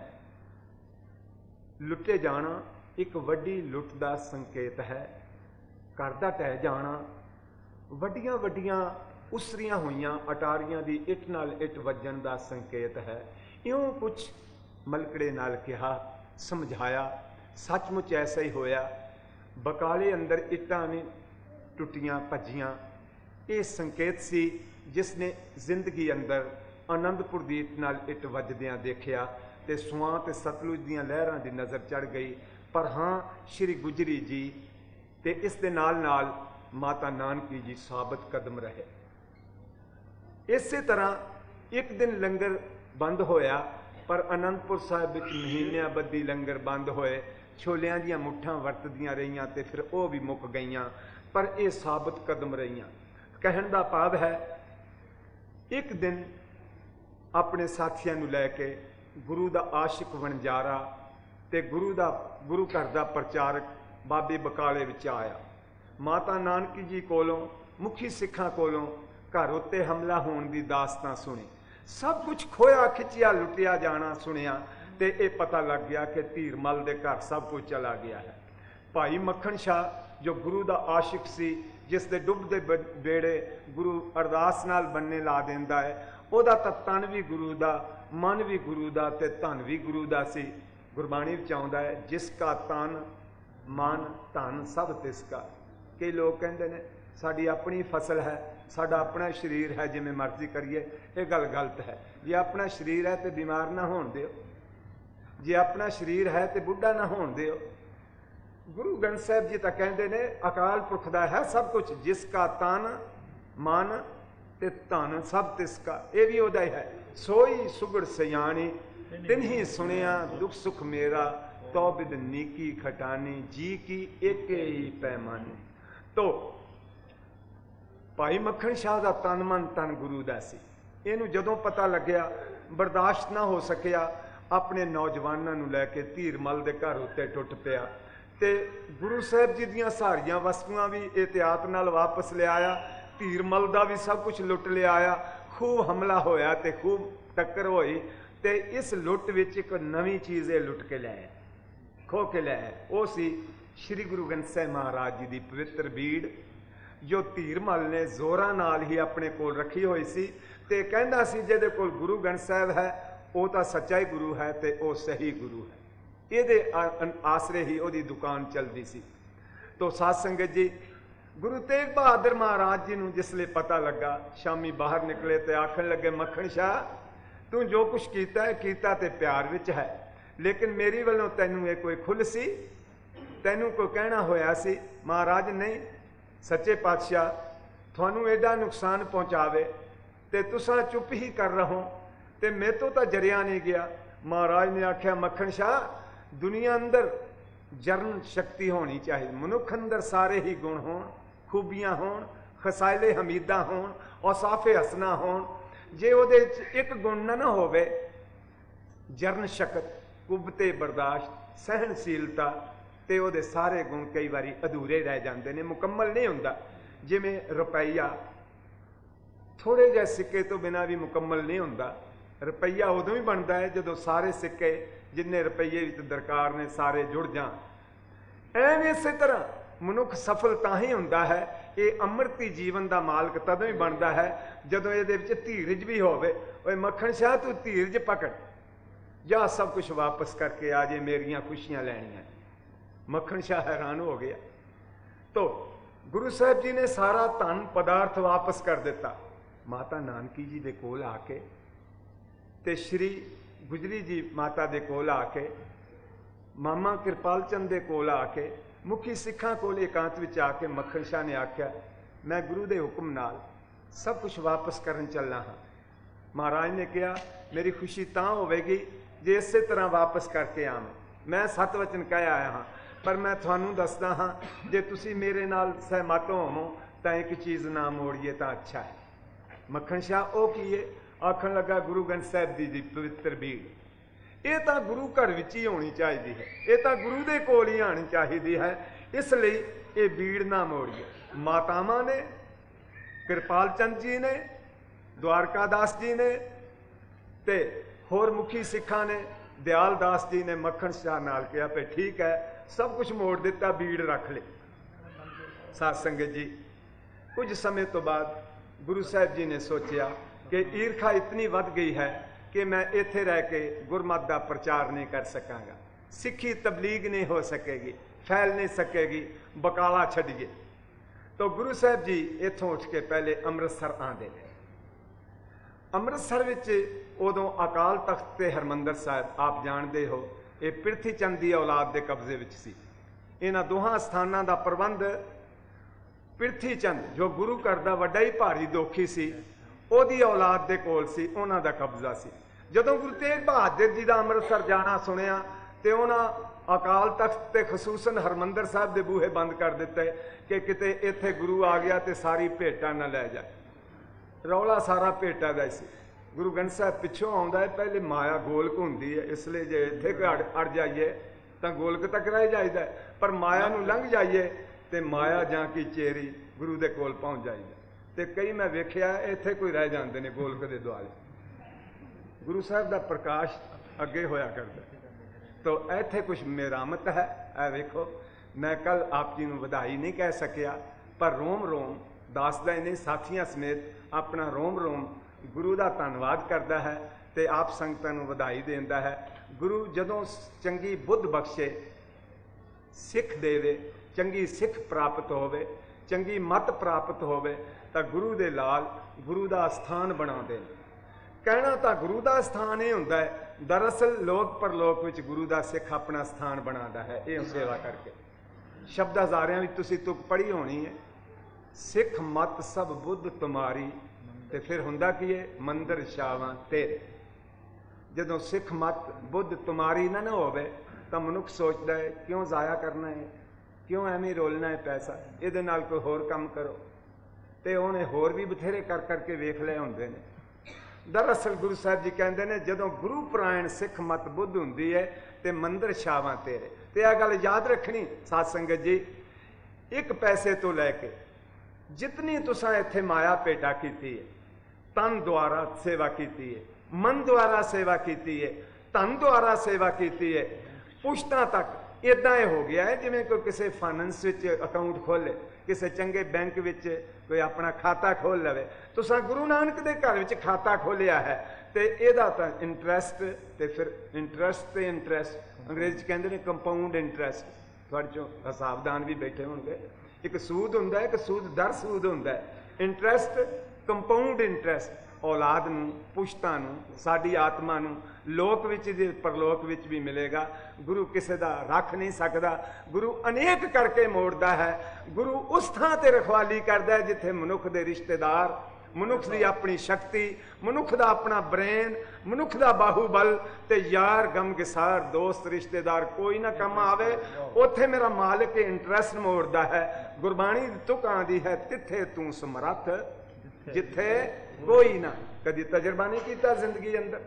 Speaker 1: लुटे जाना एक वड्डी लुट का संकेत है, घर दा ढह जाना वड्डियां वड्डियां उसरियां हुईयां अटारियां दी इट नाल इट वजन का संकेत है। इउं कुछ मलकड़े नाल कहा, समझाया, सचमुच ऐसा ही होया। बकाले अंदर इट्टां ने टुटियां भजियां, ये संकेत सी जिसने जिंदगी अंदर आनंदपुर दी इट नाल इट वजदियां देखिया ते सुआं ते सतलुज दियां लहरां दी नज़र चढ़ गई। पर हाँ श्री गुजरी जी ते इस दे नाल नाल माता नानकी जी साबित कदम रहे। इस तरह एक दिन लंगर बंद होया पर आनंदपुर साहिब विच महीनिਆਂ ਬੱਧੀ लंगर बंद होए, छोलियां ਦੀਆਂ मुठ्ठां वरतदियां रहियां ते फिर वो भी मुक गईयां, पर यह साबित कदम रहियां। कहण दा भाव है, एक दिन अपने साथियों नूं लैके गुरु दा आशिक वणजारा ते गुरु घर दा प्रचारक बाबे बकाले विच आया। माता नानकी जी कोलों, मुखी सिखां कोलों घर उत्ते हमला होने की दास्तां सुनी। सब कुछ खोया खिंचिया लुटिया जाना सुनिया ते ये पता लग गया कि धीरमल दे घर सब कुछ चला गया है। भाई मक्खन शाह जो गुरु दा आशिक सी, जिस दे डुबदे बेड़े गुरु अरदास नाल बनने ला देंदा है, ओदा तां तन भी गुरु दा, मन भी गुरु दा ते धन भी गुरु दा सी। गुरबाणी विच आउंदा है, जिसका तन मन धन सब तिसका। कई लोग कहते हैं साड़ी अपनी फसल है, साडा अपना शरीर है, जिमें मर्जी करिए, ये गल गलत है। जे अपना शरीर है तो बीमार ना होण दिओ, जे अपना शरीर है तो बुढ़ा ना होण दिओ। गुरु ग्रंथ साहिब जी तो कहते हैं अकाल पुरख दा है सब कुछ, जिसका तन मन ते धन सब तिसका। ये भी उहदा ही है, सोई सुगड़ सयानी तिन्ही सुनिया दुख सुख मेरा, तो बिद नीकी खटानी जी की एक ही पैमानी। तो भाई मक्खन शाह का तन मन तन गुरु दा सी। इहनूं जदों पता लग्या, बर्दाश्त ना हो सकिया, अपने नौजवानों नूं लैके धीरमल दे घर उत्ते टुट पिया ते गुरु साहिब जी दीयां सारियां वस्तुआं भी एहतियात नाल वापस ले आया, धीरमल दा भी सब कुछ लुट ले आया। खूब हमला होया ते खूब टक्कर होई ते इस लुट विच एक नवीं चीज़ ये लुट के लाया, खो के लाया। वो सी श्री गुरु ग्रंथ साहिब महाराज जी की पवित्र बीड़, जो धीरमल ने जोरां नाल ही अपने कोल रखी हुई सी ते कहंदा सी जिहदे कोल गुरु ग्रंथ साहिब है वो तो सच्चा ही गुरु है ते वो सही गुरु है। ये आसरे ही वो दुकान चलती सी। तो साध संगत जी, गुरु तेग बहादुर महाराज जी नूं जिसले पता लगा, शामी बाहर निकले तो आखन लगे, मक्खन शाह तू जो कुछ कीता है कीता ते प्यार विच है, लेकिन मेरी वालों तैनूं ये कोई खुल सी, तैनूं कोई कहना होया सी? महाराज नहीं, सच्चे पातशाह थानू एडा नुकसान पहुँचावे ते तुसां चुप ही कर रहो ते मेरे तो जरिया नहीं गया। महाराज ने आख्या, मक्खन शाह दुनिया अंदर जरन शक्ति होनी चाहिए, मनुख अंदर सारे ही गुण होण, खूबियां होण, खसाइले हमीदा होण, औसाफे हसना होण। जे उहदे एक गुण ना होवे, जरन शकत, कुबते बर्दाश्त, सहनशीलता, ते उहदे सारे गुण कई बारी अधूरे रह जाते हैं, मुकम्मल नहीं हुंदा। जिवें रुपया थोड़े जे सिक्के तो बिना भी मुकम्मल नहीं हुंदा। रुपया उदों ही बनता है जदों सारे सिक्के जिन्ने रुपये विच दरकार ने सारे जुड़ जाण। एवें इसे तरह मनुख सफल तां ही हुंदा है, ये अमृती जीवन का मालक तदों ही बनता है जदों इहदे विच धीरज भी होवे। ओए मक्खन शाह तू धीरज पकड़, जा सब कुछ वापस करके आ जे, मेरियां खुशियां लैणियां। मक्खन शाह हैरान हो गया। तो गुरु साहिब जी ने सारा धन पदार्थ वापस कर दिता। माता नानकी जी दे कोल आके ते श्री गुजरी जी माता दे कोल आके, मामा कृपाल चंद दे कोल आके, मुखी सिखां कोल एकांत विच आके मक्खन शाह ने आख्या, मैं गुरु दे हुक्म नाल सब कुछ वापस करन चलना हाँ। महाराज ने कहा, मेरी खुशी तां होवेगी जे इसे तरह वापस करके आवें। मैं सत वचन कह आया हाँ, पर मैं थानू दसदा हाँ, जे तुसी मेरे नाल सहमत होवो तां एक चीज़ ना मोड़िए तां अच्छा है। मक्खन शाह ओ कीए? आखन लगा, गुरु ग्रंथ साहिब जी पवित्र बीड़ ये तो गुरु घर विच ही होनी चाहिए है, ये तो गुरु दे कोल ही आनी चाहिए है, इसलिए ये बीड़ ना मोड़िए। मातावां ने, कृपाल चंद जी ने, द्वारका दास जी ने ते होर मुखी सिखा ने, दयाल दास जी ने मक्खन शाह नाल कहा पे ठीक है, सब कुछ मोड़ दिता, बीड़ रख ले। साध संगत जी, कुछ समय तो बाद गुरु साहिब जी ने सोचा कि ईर्खा इतनी वध गई है कि मैं इत्थे रह के गुरमत का प्रचार नहीं कर सकांगा, सिक्खी तबलीग नहीं हो सकेगी, फैल नहीं सकेगी, बकाला छड़िए। तो गुरु साहिब जी इत्थों उठ के पहले अमृतसर आंदे ने। अमृतसर विच उदों अकाल तख्त ते हरमंदर साहिब आप जानते हो, ये पिरथी चंद की औलाद के कब्जे विच सी। इन्हां दोहां स्थानां दा प्रबंध पिरथी चंद जो गुरु घर दा वड्डा ही भारी दोखी सी, ओदी औलाद दे कोल सी, उन्हां दा कब्जा सी। ਜਦੋਂ ਗੁਰੂ ਤੇਗ ਬਹਾਦਰ ਜੀ ਦਾ ਅੰਮ੍ਰਿਤਸਰ ਜਾਣਾ ਸੁਣਿਆ ਤੇ ਉਹਨਾਂ ਅਕਾਲ ਤਖਤ ਤੇ ਖਸੂਸਨ ਹਰਮੰਦਰ ਸਾਹਿਬ ਦੇ ਬੂਹੇ ਬੰਦ ਕਰ ਦਿੱਤੇ ਕਿ ਕਿਤੇ ਇੱਥੇ ਗੁਰੂ ਆ ਗਿਆ ਤੇ ਸਾਰੀ ਭੇਟਾ ਨਾ ਲੈ ਜਾਏ। ਰੌਲਾ ਸਾਰਾ ਭੇਟਾ ਦਾ ਸੀ। ਗੁਰੂ ਗ੍ਰੰਥ ਸਾਹਿਬ ਪਿੱਛੋਂ ਆਉਂਦਾ ਹੈ, ਪਹਿਲੇ ਮਾਇਆ ਗੋਲਕ ਹੁੰਦੀ ਹੈ, ਇਸ ਲਈ ਜੇ ਇੱਥੇ ਅੜ ਜਾਈਏ ਤਾਂ ਗੋਲਕ ਤੱਕ ਰਹਿ ਜਾਈਦਾ, ਪਰ ਮਾਇਆ ਨੂੰ ਲੰਘ ਜਾਈਏ ਤੇ ਮਾਇਆ ਜਾਂ ਕੀ ਚੇਰੀ ਗੁਰੂ ਦੇ ਕੋਲ ਪਹੁੰਚ ਜਾਈਦਾ। ਤੇ ਕਈ ਮੈਂ ਵੇਖਿਆ ਇੱਥੇ ਕੋਈ ਰਹਿ ਜਾਂਦੇ ਨੇ ਗੋਲਕ ਦੇ ਦੁਆਲੇ, ਗੁਰੂ ਸਾਹਿਬ ਦਾ ਪ੍ਰਕਾਸ਼ ਅੱਗੇ ਹੋਇਆ ਕਰਦਾ। ਤੋ ਇੱਥੇ ਕੁਝ ਮੇਰਾਮਤ ਹੈ। ਇਹ ਵੇਖੋ, ਮੈਂ ਕੱਲ ਆਪ ਜੀ ਨੂੰ ਵਧਾਈ ਨਹੀਂ ਕਹਿ ਸਕਿਆ, ਪਰ ਰੋਮ ਰੋਮ ਦੱਸਦਾ ਇਹਨੇ ਸਾਥੀਆਂ ਸਮੇਤ ਆਪਣਾ ਰੋਮ ਰੋਮ ਗੁਰੂ ਦਾ ਧੰਨਵਾਦ ਕਰਦਾ ਹੈ ਤੇ ਆਪ ਸੰਗਤਾਂ ਨੂੰ ਵਧਾਈ ਦਿੰਦਾ ਹੈ। ਗੁਰੂ ਜਦੋਂ ਚੰਗੀ ਬੁੱਧ ਬਖਸ਼ੇ, ਸਿੱਖ ਦੇਵੇ, ਚੰਗੀ ਸਿੱਖ ਪ੍ਰਾਪਤ ਹੋਵੇ, ਚੰਗੀ ਮਤ ਪ੍ਰਾਪਤ ਹੋਵੇ ਤਾਂ ਗੁਰੂ ਦੇ ਲਾਲ ਗੁਰੂ ਦਾ ਸਥਾਨ ਬਣਾਉਂਦੇ ਨੇ। ਕਹਿਣਾ ਤਾਂ ਗੁਰੂ ਦਾ ਸਥਾਨ ਇਹ ਹੁੰਦਾ ਹੈ, ਦਰਅਸਲ ਲੋਕ ਪਰਲੋਕ ਵਿੱਚ ਗੁਰੂ ਦਾ ਸਿੱਖ ਆਪਣਾ ਸਥਾਨ ਬਣਾਉਂਦਾ ਹੈ ਇਹ ਸੇਵਾ ਕਰਕੇ। ਸ਼ਬਦ ਹਜ਼ਾਰਿਆਂ ਵਿੱਚ ਤੁਸੀਂ ਤੁਕ ਪੜ੍ਹੀ ਹੋਣੀ ਹੈ, ਸਿੱਖ ਮਤ ਸਭ ਬੁੱਧ ਤੁਮਾਰੀ, ਤੇ ਫਿਰ ਹੁੰਦਾ ਕੀ ਹੈ, ਮੰਦਰ ਛਾਵਾਂ ਤੇਰੇ। ਜਦੋਂ ਸਿੱਖ ਮਤ ਬੁੱਧ ਤੁਮਾਰੀ ਨਾ ਹੋਵੇ ਤਾਂ ਮਨੁੱਖ ਸੋਚਦਾ ਹੈ ਕਿਉਂ ਜ਼ਾਇਆ ਕਰਨਾ ਹੈ, ਕਿਉਂ ਐਵੇਂ ਰੋਲਣਾ ਹੈ ਪੈਸਾ, ਇਹਦੇ ਨਾਲ ਕੋਈ ਹੋਰ ਕੰਮ ਕਰੋ। ਤੇ ਉਹਨੇ ਹੋਰ ਵੀ ਬਥੇਰੇ ਕਰ ਕਰਕੇ ਵੇਖ ਲਏ ਹੁੰਦੇ ਨੇ। ਦਰਅਸਲ ਗੁਰੂ ਸਾਹਿਬ ਜੀ ਕਹਿੰਦੇ ਨੇ ਜਦੋਂ ਗੁਰੂ ਪ੍ਰਾਇਣ ਸਿੱਖ ਮਤ ਬੁੱਧ ਹੁੰਦੀ ਹੈ ਤੇ ਮੰਦਰ ਛਾਵਾਂ ਤੇਰੇ। ਤੇ ਇਹ ਗੱਲ ਯਾਦ ਰੱਖਣੀ ਸਾਧ ਸੰਗਤ ਜੀ, ਇੱਕ ਪੈਸੇ ਤੋਂ ਲੈ ਕੇ ਜਿਤਨੀ ਤੁਸਾਂ ਇੱਥੇ ਮਾਇਆ ਭੇਟਾ ਕੀਤੀ ਹੈ, ਤਨ ਦੁਆਰਾ ਸੇਵਾ ਕੀਤੀ ਹੈ, ਮਨ ਦੁਆਰਾ ਸੇਵਾ ਕੀਤੀ ਹੈ, ਧਨ ਦੁਆਰਾ ਸੇਵਾ ਕੀਤੀ ਹੈ, ਪੁਸ਼ਤਾਂ ਤੱਕ ਇਦਾਂ ਇਹ ਹੋ ਗਿਆ ਹੈ ਜਿਵੇਂ ਕੋਈ ਕਿਸੇ ਫਾਈਨੈਂਸ ਵਿੱਚ ਅਕਾਊਂਟ ਖੋਲੇ, ਕਿਸੇ ਚੰਗੇ ਬੈਂਕ ਵਿੱਚ ਕੋਈ ਆਪਣਾ ਖਾਤਾ ਖੋਲ ਲਵੇ। ਤੁਸਾਂ ਗੁਰੂ ਨਾਨਕ ਦੇ ਘਰ ਵਿੱਚ ਖਾਤਾ ਖੋਲਿਆ ਹੈ ਤੇ ਇਹਦਾ ਤਾਂ ਇੰਟਰਸਟ, ਤੇ ਫਿਰ ਇੰਟਰਸਟ ਤੇ ਇੰਟਰਸਟ, ਅੰਗਰੇਜ਼ੀ 'ਚ ਕਹਿੰਦੇ ਨੇ ਕੰਪਾਊਂਡ ਇੰਟਰਸਟ। ਤੁਹਾਡੇ 'ਚੋਂ ਹਿਸਾਬਦਾਨ ਵੀ ਬੈਠੇ ਹੋਣਗੇ। ਇੱਕ ਸੂਦ ਹੁੰਦਾ ਹੈ, ਇੱਕ ਸੂਦ ਦਰ ਸੂਦ ਹੁੰਦਾ ਹੈ। ਇੰਟਰਸਟ, ਕੰਪਾਊਂਡ ਇੰਟਰਸਟ ਔਲਾਦ ਨੂੰ, ਪੁਸ਼ਤਾਂ ਨੂੰ, ਸਾਡੀ ਆਤਮਾ ਨੂੰ ਲੋਕ ਵਿੱਚ ਤੇ ਪਰਲੋਕ ਵਿੱਚ ਵੀ ਮਿਲੇਗਾ। ਗੁਰੂ ਕਿਸੇ ਦਾ ਰੱਖ ਨਹੀਂ ਸਕਦਾ, ਗੁਰੂ ਅਨੇਕ ਕਰਕੇ ਮੋੜਦਾ ਹੈ। ਗੁਰੂ ਉਸ ਥਾਂ ਤੇ ਰਖਵਾਲੀ ਕਰਦਾ ਹੈ ਜਿੱਥੇ ਮਨੁੱਖ ਦੇ ਰਿਸ਼ਤੇਦਾਰ, ਮਨੁੱਖ ਦੀ ਆਪਣੀ ਸ਼ਕਤੀ, ਮਨੁੱਖ ਦਾ ਆਪਣਾ ਬ੍ਰੇਨ, ਮਨੁੱਖ ਦਾ ਬਾਹੂਬਲ ਤੇ ਯਾਰ ਗਮਗਸਾਰ ਦੋਸਤ ਰਿਸ਼ਤੇਦਾਰ ਕੋਈ ਨਾ ਕੰਮ ਆਵੇ, ਉੱਥੇ ਮੇਰਾ ਮਾਲਕ ਇੰਟਰਸਟ ਮੋੜਦਾ ਹੈ। ਗੁਰਬਾਣੀ ਦੀ ਤੁਕ ਆਂਦੀ ਹੈ, ਤਿੱਥੇ ਤੂੰ ਸਮਰੱਥ ਜਿੱਥੇ ਕੋਈ ਨਾ। ਕਦੀ ਤਜਰਬਾ ਨਹੀਂ ਕੀਤਾ ਜ਼ਿੰਦਗੀ ਅੰਦਰ?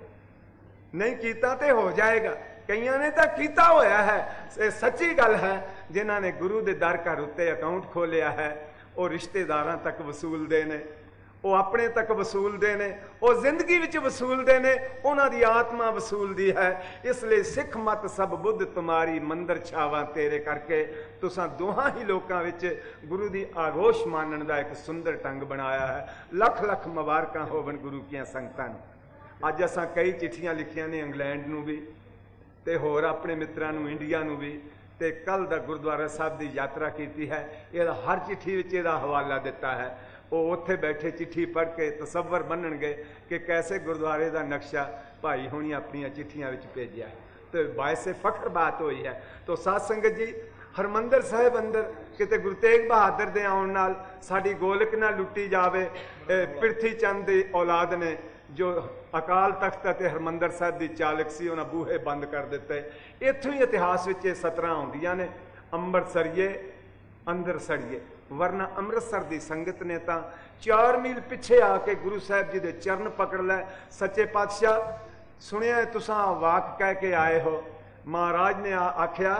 Speaker 1: ਨਹੀਂ ਕੀਤਾ ਤੇ ਹੋ ਜਾਏਗਾ। ਕਈਆਂ ਨੇ ਤਾਂ ਕੀਤਾ ਹੋਇਆ ਹੈ। ਇਹ ਸੱਚੀ ਗੱਲ ਹੈ। ਜਿਨ੍ਹਾਂ ਨੇ ਗੁਰੂ ਦੇ ਦਰ ਘਰ ਉੱਤੇ ਅਕਾਊਂਟ ਖੋਲਿਆ ਹੈ ਉਹ ਰਿਸ਼ਤੇਦਾਰਾਂ ਤੱਕ ਵਸੂਲਦੇ ਨੇ, ਉਹ ਆਪਣੇ ਤੱਕ ਵਸੂਲਦੇ ਨੇ, ਉਹ ਜ਼ਿੰਦਗੀ ਵਿੱਚ ਵਸੂਲਦੇ ਨੇ, ਉਹਨਾਂ ਦੀ ਆਤਮਾ ਵਸੂਲਦੀ ਹੈ। ਇਸ ਲਈ ਸਿੱਖ ਮਤ ਸਭ ਬੁੱਧ ਤੁਮਾਰੀ, ਮੰਦਰ ਛਾਵਾਂ ਤੇਰੇ ਕਰਕੇ ਤੁਸਾਂ ਦੋਹਾਂ ਹੀ ਲੋਕਾਂ ਵਿੱਚ ਗੁਰੂ ਦੀ ਆਗੋਸ਼ ਮਾਨਣ ਦਾ ਇੱਕ ਸੁੰਦਰ ਢੰਗ ਬਣਾਇਆ ਹੈ। ਲੱਖ ਲੱਖ ਮੁਬਾਰਕਾਂ ਹੋਵਣ ਗੁਰੂ ਕੀਆਂ ਸੰਗਤਾਂ ਨੂੰ। ਅੱਜ ਅਸਾਂ ਕਈ ਚਿੱਠੀਆਂ ਲਿਖੀਆਂ ਨੇ ਇੰਗਲੈਂਡ ਨੂੰ ਵੀ ਤੇ ਹੋਰ ਆਪਣੇ ਮਿੱਤਰਾਂ ਨੂੰ ਇੰਡੀਆ ਨੂੰ ਵੀ, ਤੇ ਕੱਲ ਦਾ ਗੁਰਦੁਆਰਾ ਸਾਹਿਬ ਦੀ ਯਾਤਰਾ ਕੀਤੀ ਹੈ। ਇਹਦਾ ਹਰ ਚਿੱਠੀ ਵਿੱਚ ਇਹਦਾ ਹਵਾਲਾ ਦਿੱਤਾ ਹੈ। ਉਹ ਉੱਥੇ ਬੈਠੇ ਚਿੱਠੀ ਪੜ੍ਹ ਕੇ ਤਸੱਵਰ ਬੰਨਣਗੇ ਕਿ ਕੈਸੇ ਗੁਰਦੁਆਰੇ ਦਾ ਨਕਸ਼ਾ ਭਾਈ ਹੋਣੀ ਆਪਣੀਆਂ ਚਿੱਠੀਆਂ ਵਿੱਚ ਭੇਜਿਆ ਹੈ। ਤੇ ਬਾਇਸੇ ਫਖਰ ਬਾਤ ਹੋਈ ਹੈ। ਤੋ ਸਾਧ ਸੰਗਤ ਜੀ, ਹਰਮੰਦਰ ਸਾਹਿਬ ਅੰਦਰ ਕਿਤੇ ਗੁਰੂ ਤੇਗ ਬਹਾਦਰ ਦੇ ਆਉਣ ਨਾਲ ਸਾਡੀ ਗੋਲਕ ਨਾ ਲੁੱਟੀ ਜਾਵੇ। ਪ੍ਰਿਥੀ ਚੰਦ ਦੀ ਔਲਾਦ ਨੇ ਜੋ ਅਕਾਲ ਤਖਤ ਅਤੇ ਹਰਮੰਦਰ ਸਾਹਿਬ ਦੀ ਚਾਲਕ ਸੀ, ਉਹਨਾਂ ਬੂਹੇ ਬੰਦ ਕਰ ਦਿੱਤੇ। ਇੱਥੋਂ ਹੀ ਇਤਿਹਾਸ ਵਿੱਚ ਇਹ ਸਤਰਾਂ ਆਉਂਦੀਆਂ ਨੇ, ਅੰਮ੍ਰਿਤਸਰੀਏ ਅੰਦਰ ਸੜੀਏ। ਵਰਨਾ ਅੰਮ੍ਰਿਤਸਰ ਦੀ ਸੰਗਤ ਨੇ ਤਾਂ 4 ਮੀਲ ਪਿੱਛੇ ਆ ਕੇ ਗੁਰੂ ਸਾਹਿਬ ਜੀ ਦੇ ਚਰਨ ਪਕੜ ਲੈ। ਸੱਚੇ ਪਾਤਸ਼ਾਹ, ਸੁਣਿਆ ਤੁਸਾਂ ਵਾਕ ਕਹਿ ਕੇ ਆਏ ਹੋ। ਮਹਾਰਾਜ ਨੇ ਆਖਿਆ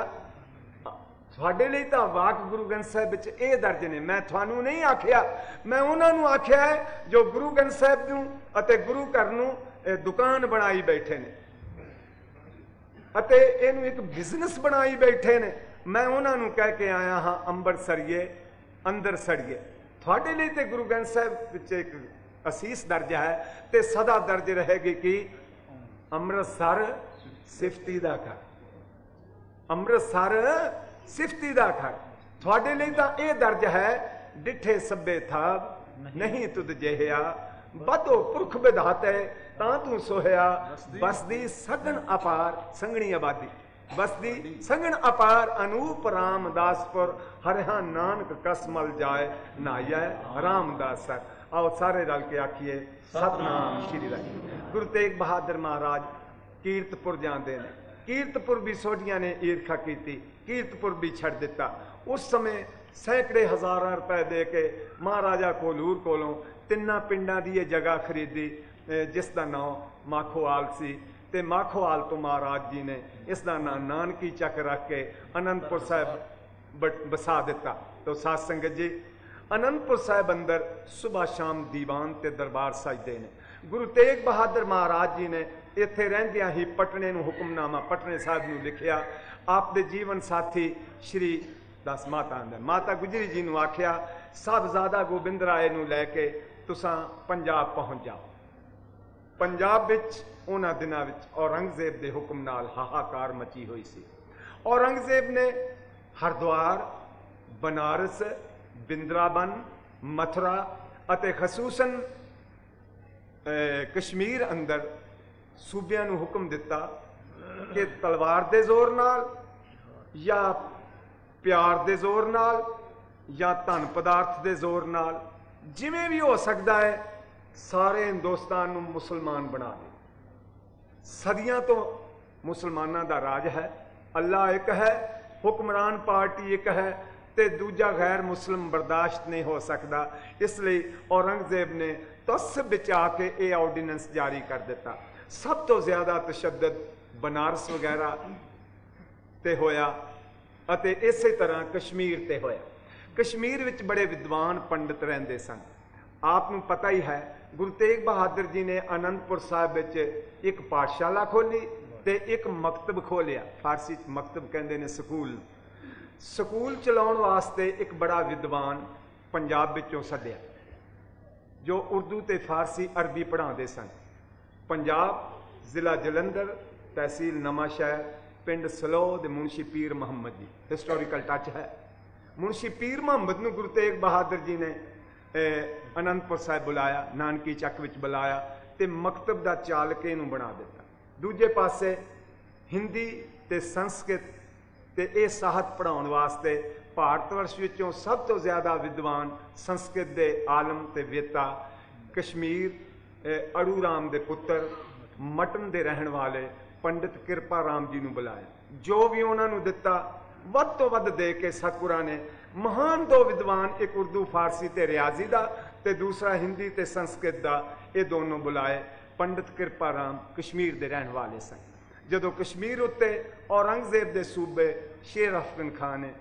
Speaker 1: ਤੁਹਾਡੇ ਲਈ ਤਾਂ ਵਾਕ ਗੁਰੂ ਗ੍ਰੰਥ ਸਾਹਿਬ ਵਿੱਚ ਇਹ ਦਰਜ ਨੇ। ਮੈਂ ਤੁਹਾਨੂੰ ਨਹੀਂ ਆਖਿਆ, ਮੈਂ ਉਹਨਾਂ ਨੂੰ ਆਖਿਆ ਹੈ ਜੋ ਗੁਰੂ ਗ੍ਰੰਥ ਸਾਹਿਬ ਨੂੰ ਅਤੇ ਗੁਰੂ ਘਰ ਨੂੰ ਦੁਕਾਨ ਬਣਾਈ ਬੈਠੇ ਨੇ ਅਤੇ ਇਹਨੂੰ ਇੱਕ ਬਿਜ਼ਨਸ ਬਣਾਈ ਬੈਠੇ ਨੇ। ਮੈਂ ਉਹਨਾਂ ਨੂੰ ਕਹਿ ਕੇ ਆਇਆ ਹਾਂ ਅੰਮ੍ਰਿਤਸਰੀਏ ਅੰਦਰ ਸੜੀਏ। ਤੁਹਾਡੇ ਲਈ ਤੇ ਗੁਰੂ ਗ੍ਰੰਥ ਸਾਹਿਬ ਵਿੱਚ ਇੱਕ ਅਸੀਸ ਦਰਜ ਹੈ ਤੇ ਸਦਾ ਦਰਜ ਰਹੇਗੀ ਕਿ ਅੰਮ੍ਰਿਤਸਰ ਸਿਫਤੀ ਦਾ ਘਰ, ਅੰਮ੍ਰਿਤਸਰ ਸਿਫਤੀ ਦਾ ਘਰ। ਤੁਹਾਡੇ ਲਈ ਤਾਂ ਇਹ ਦਰਜ ਹੈ, ਡਿੱਠੇ ਸੱਬੇ ਥਾਬ ਨਹੀਂ ਤੁਧ ਜਿਹਾ, ਬਦੋ ਪੁਰਖ ਵਿਧਾਤੇ ਤਾਂ ਤੂੰ ਸੋਹਿਆ। ਬਸਦੀ ਸਗਣ ਅਪਾਰ ਸੰਘਣੀ ਆਬਾਦੀ, ਬਸਦੀ ਸੰਘਣ ਅਪਾਰ ਅਨੂਪ ਰਾਮਦਾਸਪੁਰ, ਹਰਿਆ ਨਾਨਕ ਕਸਮਲ ਜਾਏ ਨਾਈਐ ਰਾਮਦਾਸ ਸਰ। ਆਓ ਸਾਰੇ ਰਲ ਕੇ ਆਖੀਏ ਸਤਨਾਮ ਸ਼੍ਰੀ ਵਾਹਿਗੁਰੂ। ਗੁਰੂ ਤੇਗ ਬਹਾਦਰ ਮਹਾਰਾਜ ਕੀਰਤਪੁਰ ਜਾਂਦੇ ਨੇ। ਕੀਰਤਪੁਰ ਵੀ ਸੋਢੀਆਂ ਨੇ ਈਰਖਾ ਕੀਤੀ, ਕੀਰਤਪੁਰ ਵੀ ਛੱਡ ਦਿੱਤਾ। ਉਸ ਸਮੇਂ ਸੈਂਕੜੇ ਹਜ਼ਾਰਾਂ ਰੁਪਏ ਦੇ ਕੇ ਮਹਾਰਾਜਾ ਕੋਲੂਰ ਕੋਲੋਂ 3 ਪਿੰਡਾਂ ਦੀ ਇਹ ਜਗ੍ਹਾ ਖਰੀਦੀ, ਜਿਸ ਦਾ ਨਾਮ ਮਾਖੋਵਾਲ ਸੀ। ਤੇ ਮਾਖੋਵਾਲ ਤੋਂ ਮਹਾਰਾਜ ਜੀ ਨੇ ਇਸ ਦਾ ਨਾਮ ਨਾਨਕੀ ਚੱਕ ਰੱਖ ਕੇ ਅਨੰਦਪੁਰ ਸਾਹਿਬ ਵਸਾ ਦਿੱਤਾ। ਤੋ ਸਾਧ ਸੰਗਤ ਜੀ, ਅਨੰਦਪੁਰ ਸਾਹਿਬ ਅੰਦਰ ਸੁਬਹ ਸ਼ਾਮ ਦੀਵਾਨ ਤੇ ਦਰਬਾਰ ਸਜਦੇ ਨੇ। ਗੁਰੂ ਤੇਗ ਬਹਾਦਰ ਮਹਾਰਾਜ ਜੀ ਨੇ ਇੱਥੇ ਰਹਿੰਦਿਆਂ ਹੀ ਪਟਨੇ ਨੂੰ ਹੁਕਮਨਾਮਾ ਪਟਨੇ ਸਾਹਿਬ ਨੂੰ ਲਿਖਿਆ। ਆਪ ਦੇ ਜੀਵਨ ਸਾਥੀ ਸ਼੍ਰੀ ਦਸ ਮਾਤਾ ਗੁਜਰੀ ਜੀ ਨੂੰ ਆਖਿਆ, ਸਾਹਿਬਜ਼ਾਦਾ ਗੋਬਿੰਦ ਰਾਏ ਨੂੰ ਲੈ ਕੇ ਤੁਸਾਂ ਪੰਜਾਬ ਪਹੁੰਚ ਜਾਓ। ਪੰਜਾਬ ਵਿੱਚ ਉਹਨਾਂ ਦਿਨਾਂ ਵਿੱਚ ਔਰੰਗਜ਼ੇਬ ਦੇ ਹੁਕਮ ਨਾਲ ਹਾਹਾਕਾਰ ਮਚੀ ਹੋਈ ਸੀ। ਔਰੰਗਜ਼ੇਬ ਨੇ ਹਰਿਦੁਆਰ, ਬਨਾਰਸ, ਬਿੰਦਰਾਬਨ, ਮਥੁਰਾ ਅਤੇ ਖਸੂਸਨ ਕਸ਼ਮੀਰ ਅੰਦਰ ਸੂਬਿਆਂ ਨੂੰ ਹੁਕਮ ਦਿੱਤਾ ਕਿ ਤਲਵਾਰ ਦੇ ਜ਼ੋਰ ਨਾਲ ਜਾਂ ਪਿਆਰ ਦੇ ਜ਼ੋਰ ਨਾਲ ਜਾਂ ਧਨ ਪਦਾਰਥ ਦੇ ਜ਼ੋਰ ਨਾਲ, ਜਿਵੇਂ ਵੀ ਹੋ ਸਕਦਾ ਹੈ, ਸਾਰੇ ਹਿੰਦੁਸਤਾਨ ਨੂੰ ਮੁਸਲਮਾਨ ਬਣਾ ਦੇ। ਸਦੀਆਂ ਤੋਂ ਮੁਸਲਮਾਨਾਂ ਦਾ ਰਾਜ ਹੈ, ਅੱਲਾ ਇੱਕ ਹੈ, ਹੁਕਮਰਾਨ ਪਾਰਟੀ ਇੱਕ ਹੈ ਤੇ ਦੂਜਾ ਗੈਰ ਮੁਸਲਿਮ ਬਰਦਾਸ਼ਤ ਨਹੀਂ ਹੋ ਸਕਦਾ। ਇਸ ਲਈ ਔਰੰਗਜ਼ੇਬ ਨੇ ਤਸਬ ਵਿੱਚ ਆ ਕੇ ਇਹ ਆਰਡੀਨੈਂਸ ਜਾਰੀ ਕਰ ਦਿੱਤਾ। ਸਭ ਤੋਂ ਜ਼ਿਆਦਾ ਤਸ਼ੱਦਦ ਬਨਾਰਸ ਵਗੈਰਾ ਤੇ ਹੋਇਆ ਅਤੇ ਇਸੇ ਤਰ੍ਹਾਂ ਕਸ਼ਮੀਰ ਤੇ ਹੋਇਆ। ਕਸ਼ਮੀਰ ਵਿੱਚ ਬੜੇ ਵਿਦਵਾਨ ਪੰਡਿਤ ਰਹਿੰਦੇ ਸਨ। ਆਪ ਨੂੰ ਪਤਾ ਹੀ ਹੈ, ਗੁਰੂ ਤੇਗ ਬਹਾਦਰ ਜੀ ਨੇ ਅਨੰਦਪੁਰ ਸਾਹਿਬ ਵਿੱਚ ਇੱਕ ਪਾਠਸ਼ਾਲਾ ਖੋਲੀ ਤੇ ਇੱਕ ਮਕਤਬ ਖੋਲਿਆ। ਫਾਰਸੀ 'ਚ ਮਕਤਬ ਕਹਿੰਦੇ ਨੇ ਸਕੂਲ। ਸਕੂਲ ਚਲਾਉਣ ਵਾਸਤੇ ਇੱਕ ਬੜਾ ਵਿਦਵਾਨ ਪੰਜਾਬ ਵਿੱਚੋਂ ਸੱਦਿਆ, ਜੋ ਉਰਦੂ ਤੇ ਫਾਰਸੀ ਅਰਬੀ ਪੜ੍ਹਾਉਂਦੇ ਸਨ। ਪੰਜਾਬ, ਜ਼ਿਲ੍ਹਾ ਜਲੰਧਰ, ਤਹਿਸੀਲ ਨਵਾਂਸ਼ਹਿਰ, ਪਿੰਡ ਸਲੋਹ ਦੇ ਮੁਨਸ਼ੀ ਪੀਰ ਮੁਹੰਮਦ ਜੀ। ਹਿਸਟੋਰੀਕਲ ਟੱਚ ਹੈ। ਮੁਨਸ਼ੀ ਪੀਰ ਮੁਹੰਮਦ ਨੂੰ ਗੁਰੂ ਤੇਗ ਬਹਾਦਰ ਜੀ ਨੇ ਅਨੰਦਪੁਰ ਸਾਹਿਬ ਬੁਲਾਇਆ, ਨਾਨਕੀ ਚੱਕ ਵਿੱਚ ਬੁਲਾਇਆ ਤੇ ਮਕਤਬ ਦਾ ਚਾਲਕ ਇਹਨੂੰ ਬਣਾ ਦਿੱਤਾ। ਦੂਜੇ ਪਾਸੇ ਹਿੰਦੀ ਤੇ ਸੰਸਕ੍ਰਿਤ ਤੇ ਇਹ ਸਾਹਿਤ ਪੜ੍ਹਾਉਣ ਵਾਸਤੇ ਭਾਰਤ ਵਰਸ਼ ਵਿੱਚੋਂ ਸਭ ਤੋਂ ਜ਼ਿਆਦਾ ਵਿਦਵਾਨ ਸੰਸਕ੍ਰਿਤ ਦੇ ਆਲਮ ਤੇ ਵੇਤਾ ਕਸ਼ਮੀਰ ਅੜੂ ਰਾਮ ਦੇ ਪੁੱਤਰ ਮਟਨ ਦੇ ਰਹਿਣ ਵਾਲੇ ਪੰਡਿਤ ਕਿਰਪਾ ਰਾਮ ਜੀ ਨੂੰ ਬੁਲਾਇਆ। ਜੋ ਵੀ ਉਹਨਾਂ ਨੂੰ ਦਿੱਤਾ ਵੱਧ ਤੋਂ ਵੱਧ ਦੇ ਕੇ ਸਤਿਗੁਰਾਂ ਨੇ ਮਹਾਨ 2 ਵਿਦਵਾਨ, ਇੱਕ ਉਰਦੂ ਫਾਰਸੀ ਤੇ ਰਿਆਜ਼ੀ ਦਾ ਤੇ ਦੂਸਰਾ ਹਿੰਦੀ ਤੇ ਸੰਸਕ੍ਰਿਤ ਦਾ, ਇਹ ਦੋਨੋਂ ਬੁਲਾਏ। ਪੰਡਿਤ ਕਿਰਪਾ ਰਾਮ ਕਸ਼ਮੀਰ ਦੇ ਰਹਿਣ ਵਾਲੇ ਸਨ। ਜਦੋਂ ਕਸ਼ਮੀਰ ਉੱਤੇ ਔਰੰਗਜ਼ੇਬ ਦੇ ਸੂਬੇ ਸ਼ੇਰ ਅਫਗਨ ਖਾਨ ਨੇ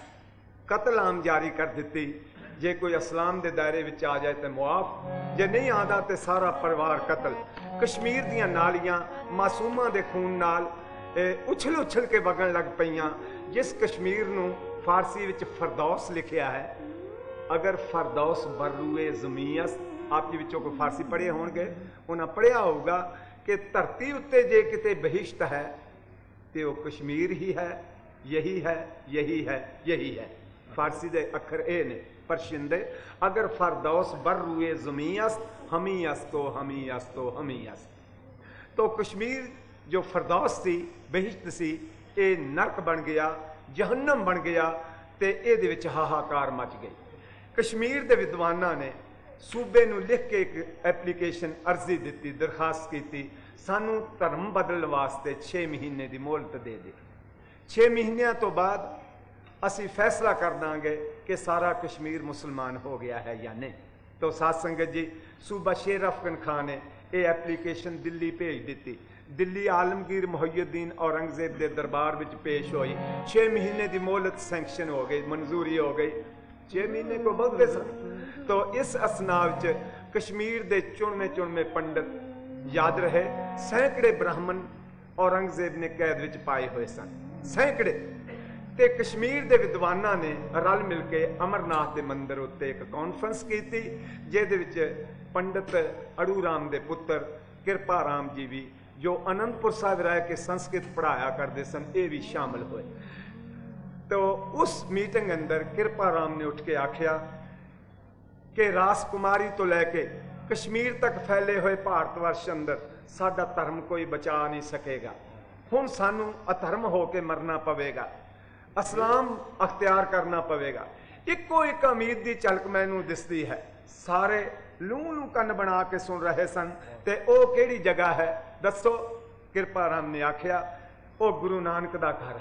Speaker 1: ਕਤਲਆਮ ਜਾਰੀ ਕਰ ਦਿੱਤੀ, ਜੇ ਕੋਈ ਇਸਲਾਮ ਦੇ ਦਾਇਰੇ ਵਿੱਚ ਆ ਜਾਏ ਤਾਂ ਮੁਆਫ, ਜੇ ਨਹੀਂ ਆਉਂਦਾ ਤੇ ਸਾਰਾ ਪਰਿਵਾਰ ਕਤਲ। ਕਸ਼ਮੀਰ ਦੀਆਂ ਨਾਲੀਆਂ ਮਾਸੂਮਾਂ ਦੇ ਖੂਨ ਨਾਲ ਉਛਲ ਉਛਲ ਕੇ ਵਗਣ ਲੱਗ ਪਈਆਂ। ਜਿਸ ਕਸ਼ਮੀਰ ਨੂੰ ਫਾਰਸੀ ਵਿੱਚ ਫਰਦੌਸ ਲਿਖਿਆ ਹੈ, ਅਗਰ ਫਰਦੌਸ ਬਰੂਏ ਜ਼ਮੀਅਸ, ਆਪ ਜੀ ਵਿੱਚੋਂ ਕੋਈ ਫਾਰਸੀ ਪੜ੍ਹੇ ਹੋਣਗੇ, ਉਹਨਾਂ ਪੜ੍ਹਿਆ ਹੋਊਗਾ ਕਿ ਧਰਤੀ ਉੱਤੇ ਜੇ ਕਿਤੇ ਬਹਿਸ਼ਤ ਹੈ ਤੇ ਉਹ ਕਸ਼ਮੀਰ ਹੀ ਹੈ, ਯਹੀ ਹੈ, ਯਹੀ ਹੈ, ਯਹੀ ਹੈ। ਫਾਰਸੀ ਦੇ ਅੱਖਰ ਇਹ ਨੇ ਪਰਸ਼ੀਨ ਦੇ। ਅਗਰ ਫਰਦੌਸ ਬਰੂਏ ਜ਼ਮੀਅਸ ਹਮੀ ਅਸਤੋ ਹਮੀ ਅਸਤੋ ਹਮੀ ਅਸਤ। तो कश्मीर जो फरदौस सी, बहिश्त सी, ये नरक बन गया, जहन्नम बन गया, तो ये हाहाकार मच गई। कश्मीर के विद्वाना ने सूबे नूं लिख के एक एप्लीकेशन अर्जी दी, दरखास्त की, सानू धर्म बदलने वास्ते 6 महीने की मोहलत दे दे। 6 महीनों तो बाद असी फैसला कर देंगे कि सारा कश्मीर मुसलमान हो गया है या नहीं। तो साध संगत जी, सूबा शेर अफगन खान ने यह एप्लीकेशन दिल्ली भेज दी। दिल्ली आलमगीर मुहय्यद्दीन औरंगजेब के दरबार में पेश हुई। 6 महीने की मोहलत सैंक्शन हो गई, मंजूरी हो गई। 6 महीने को बहुते सन। तो इस असनाव कश्मीर के चुनवे चुनवे पंडित याद रहे, सैकड़े ब्राह्मण औरंगजेब ने कैद में पाए हुए सन, सैकड़े। ते कश्मीर के विद्वाना ने रल मिल के अमरनाथ के मंदिर उत्ते एक कॉन्फ्रेंस की, जिहदे पंडित अड़ू राम के पुत्र किरपा राम जी भी, जो अनंदपुर साहिब रह के संस्कृत पढ़ाया करते सन, ये भी शामिल हुए। तो उस मीटिंग अंदर किरपा राम ने उठ के आख्या कि राजकुमारी तो लैके कश्मीर तक फैले हुए भारत वर्ष अंदर साडा धर्म कोई बचा नहीं सकेगा। हुण सानू अधर्म होके मरना पवेगा, इस्लाम अख्तियार करना पवेगा। इको एक उम्मीद की झलक मैनू दिसदी है। ਸਾਰੇ ਲੂੰ ਲੂੰ ਕੰਨ ਬਣਾ ਕੇ ਸੁਣ ਰਹੇ ਸਨ। ਤੇ ਉਹ ਕਿਹੜੀ ਜਗ੍ਹਾ ਹੈ ਦੱਸੋ? ਕਿਰਪਾ ਰਾਮ ਨੇ ਆਖਿਆ ਉਹ ਗੁਰੂ ਨਾਨਕ ਦਾ ਘਰ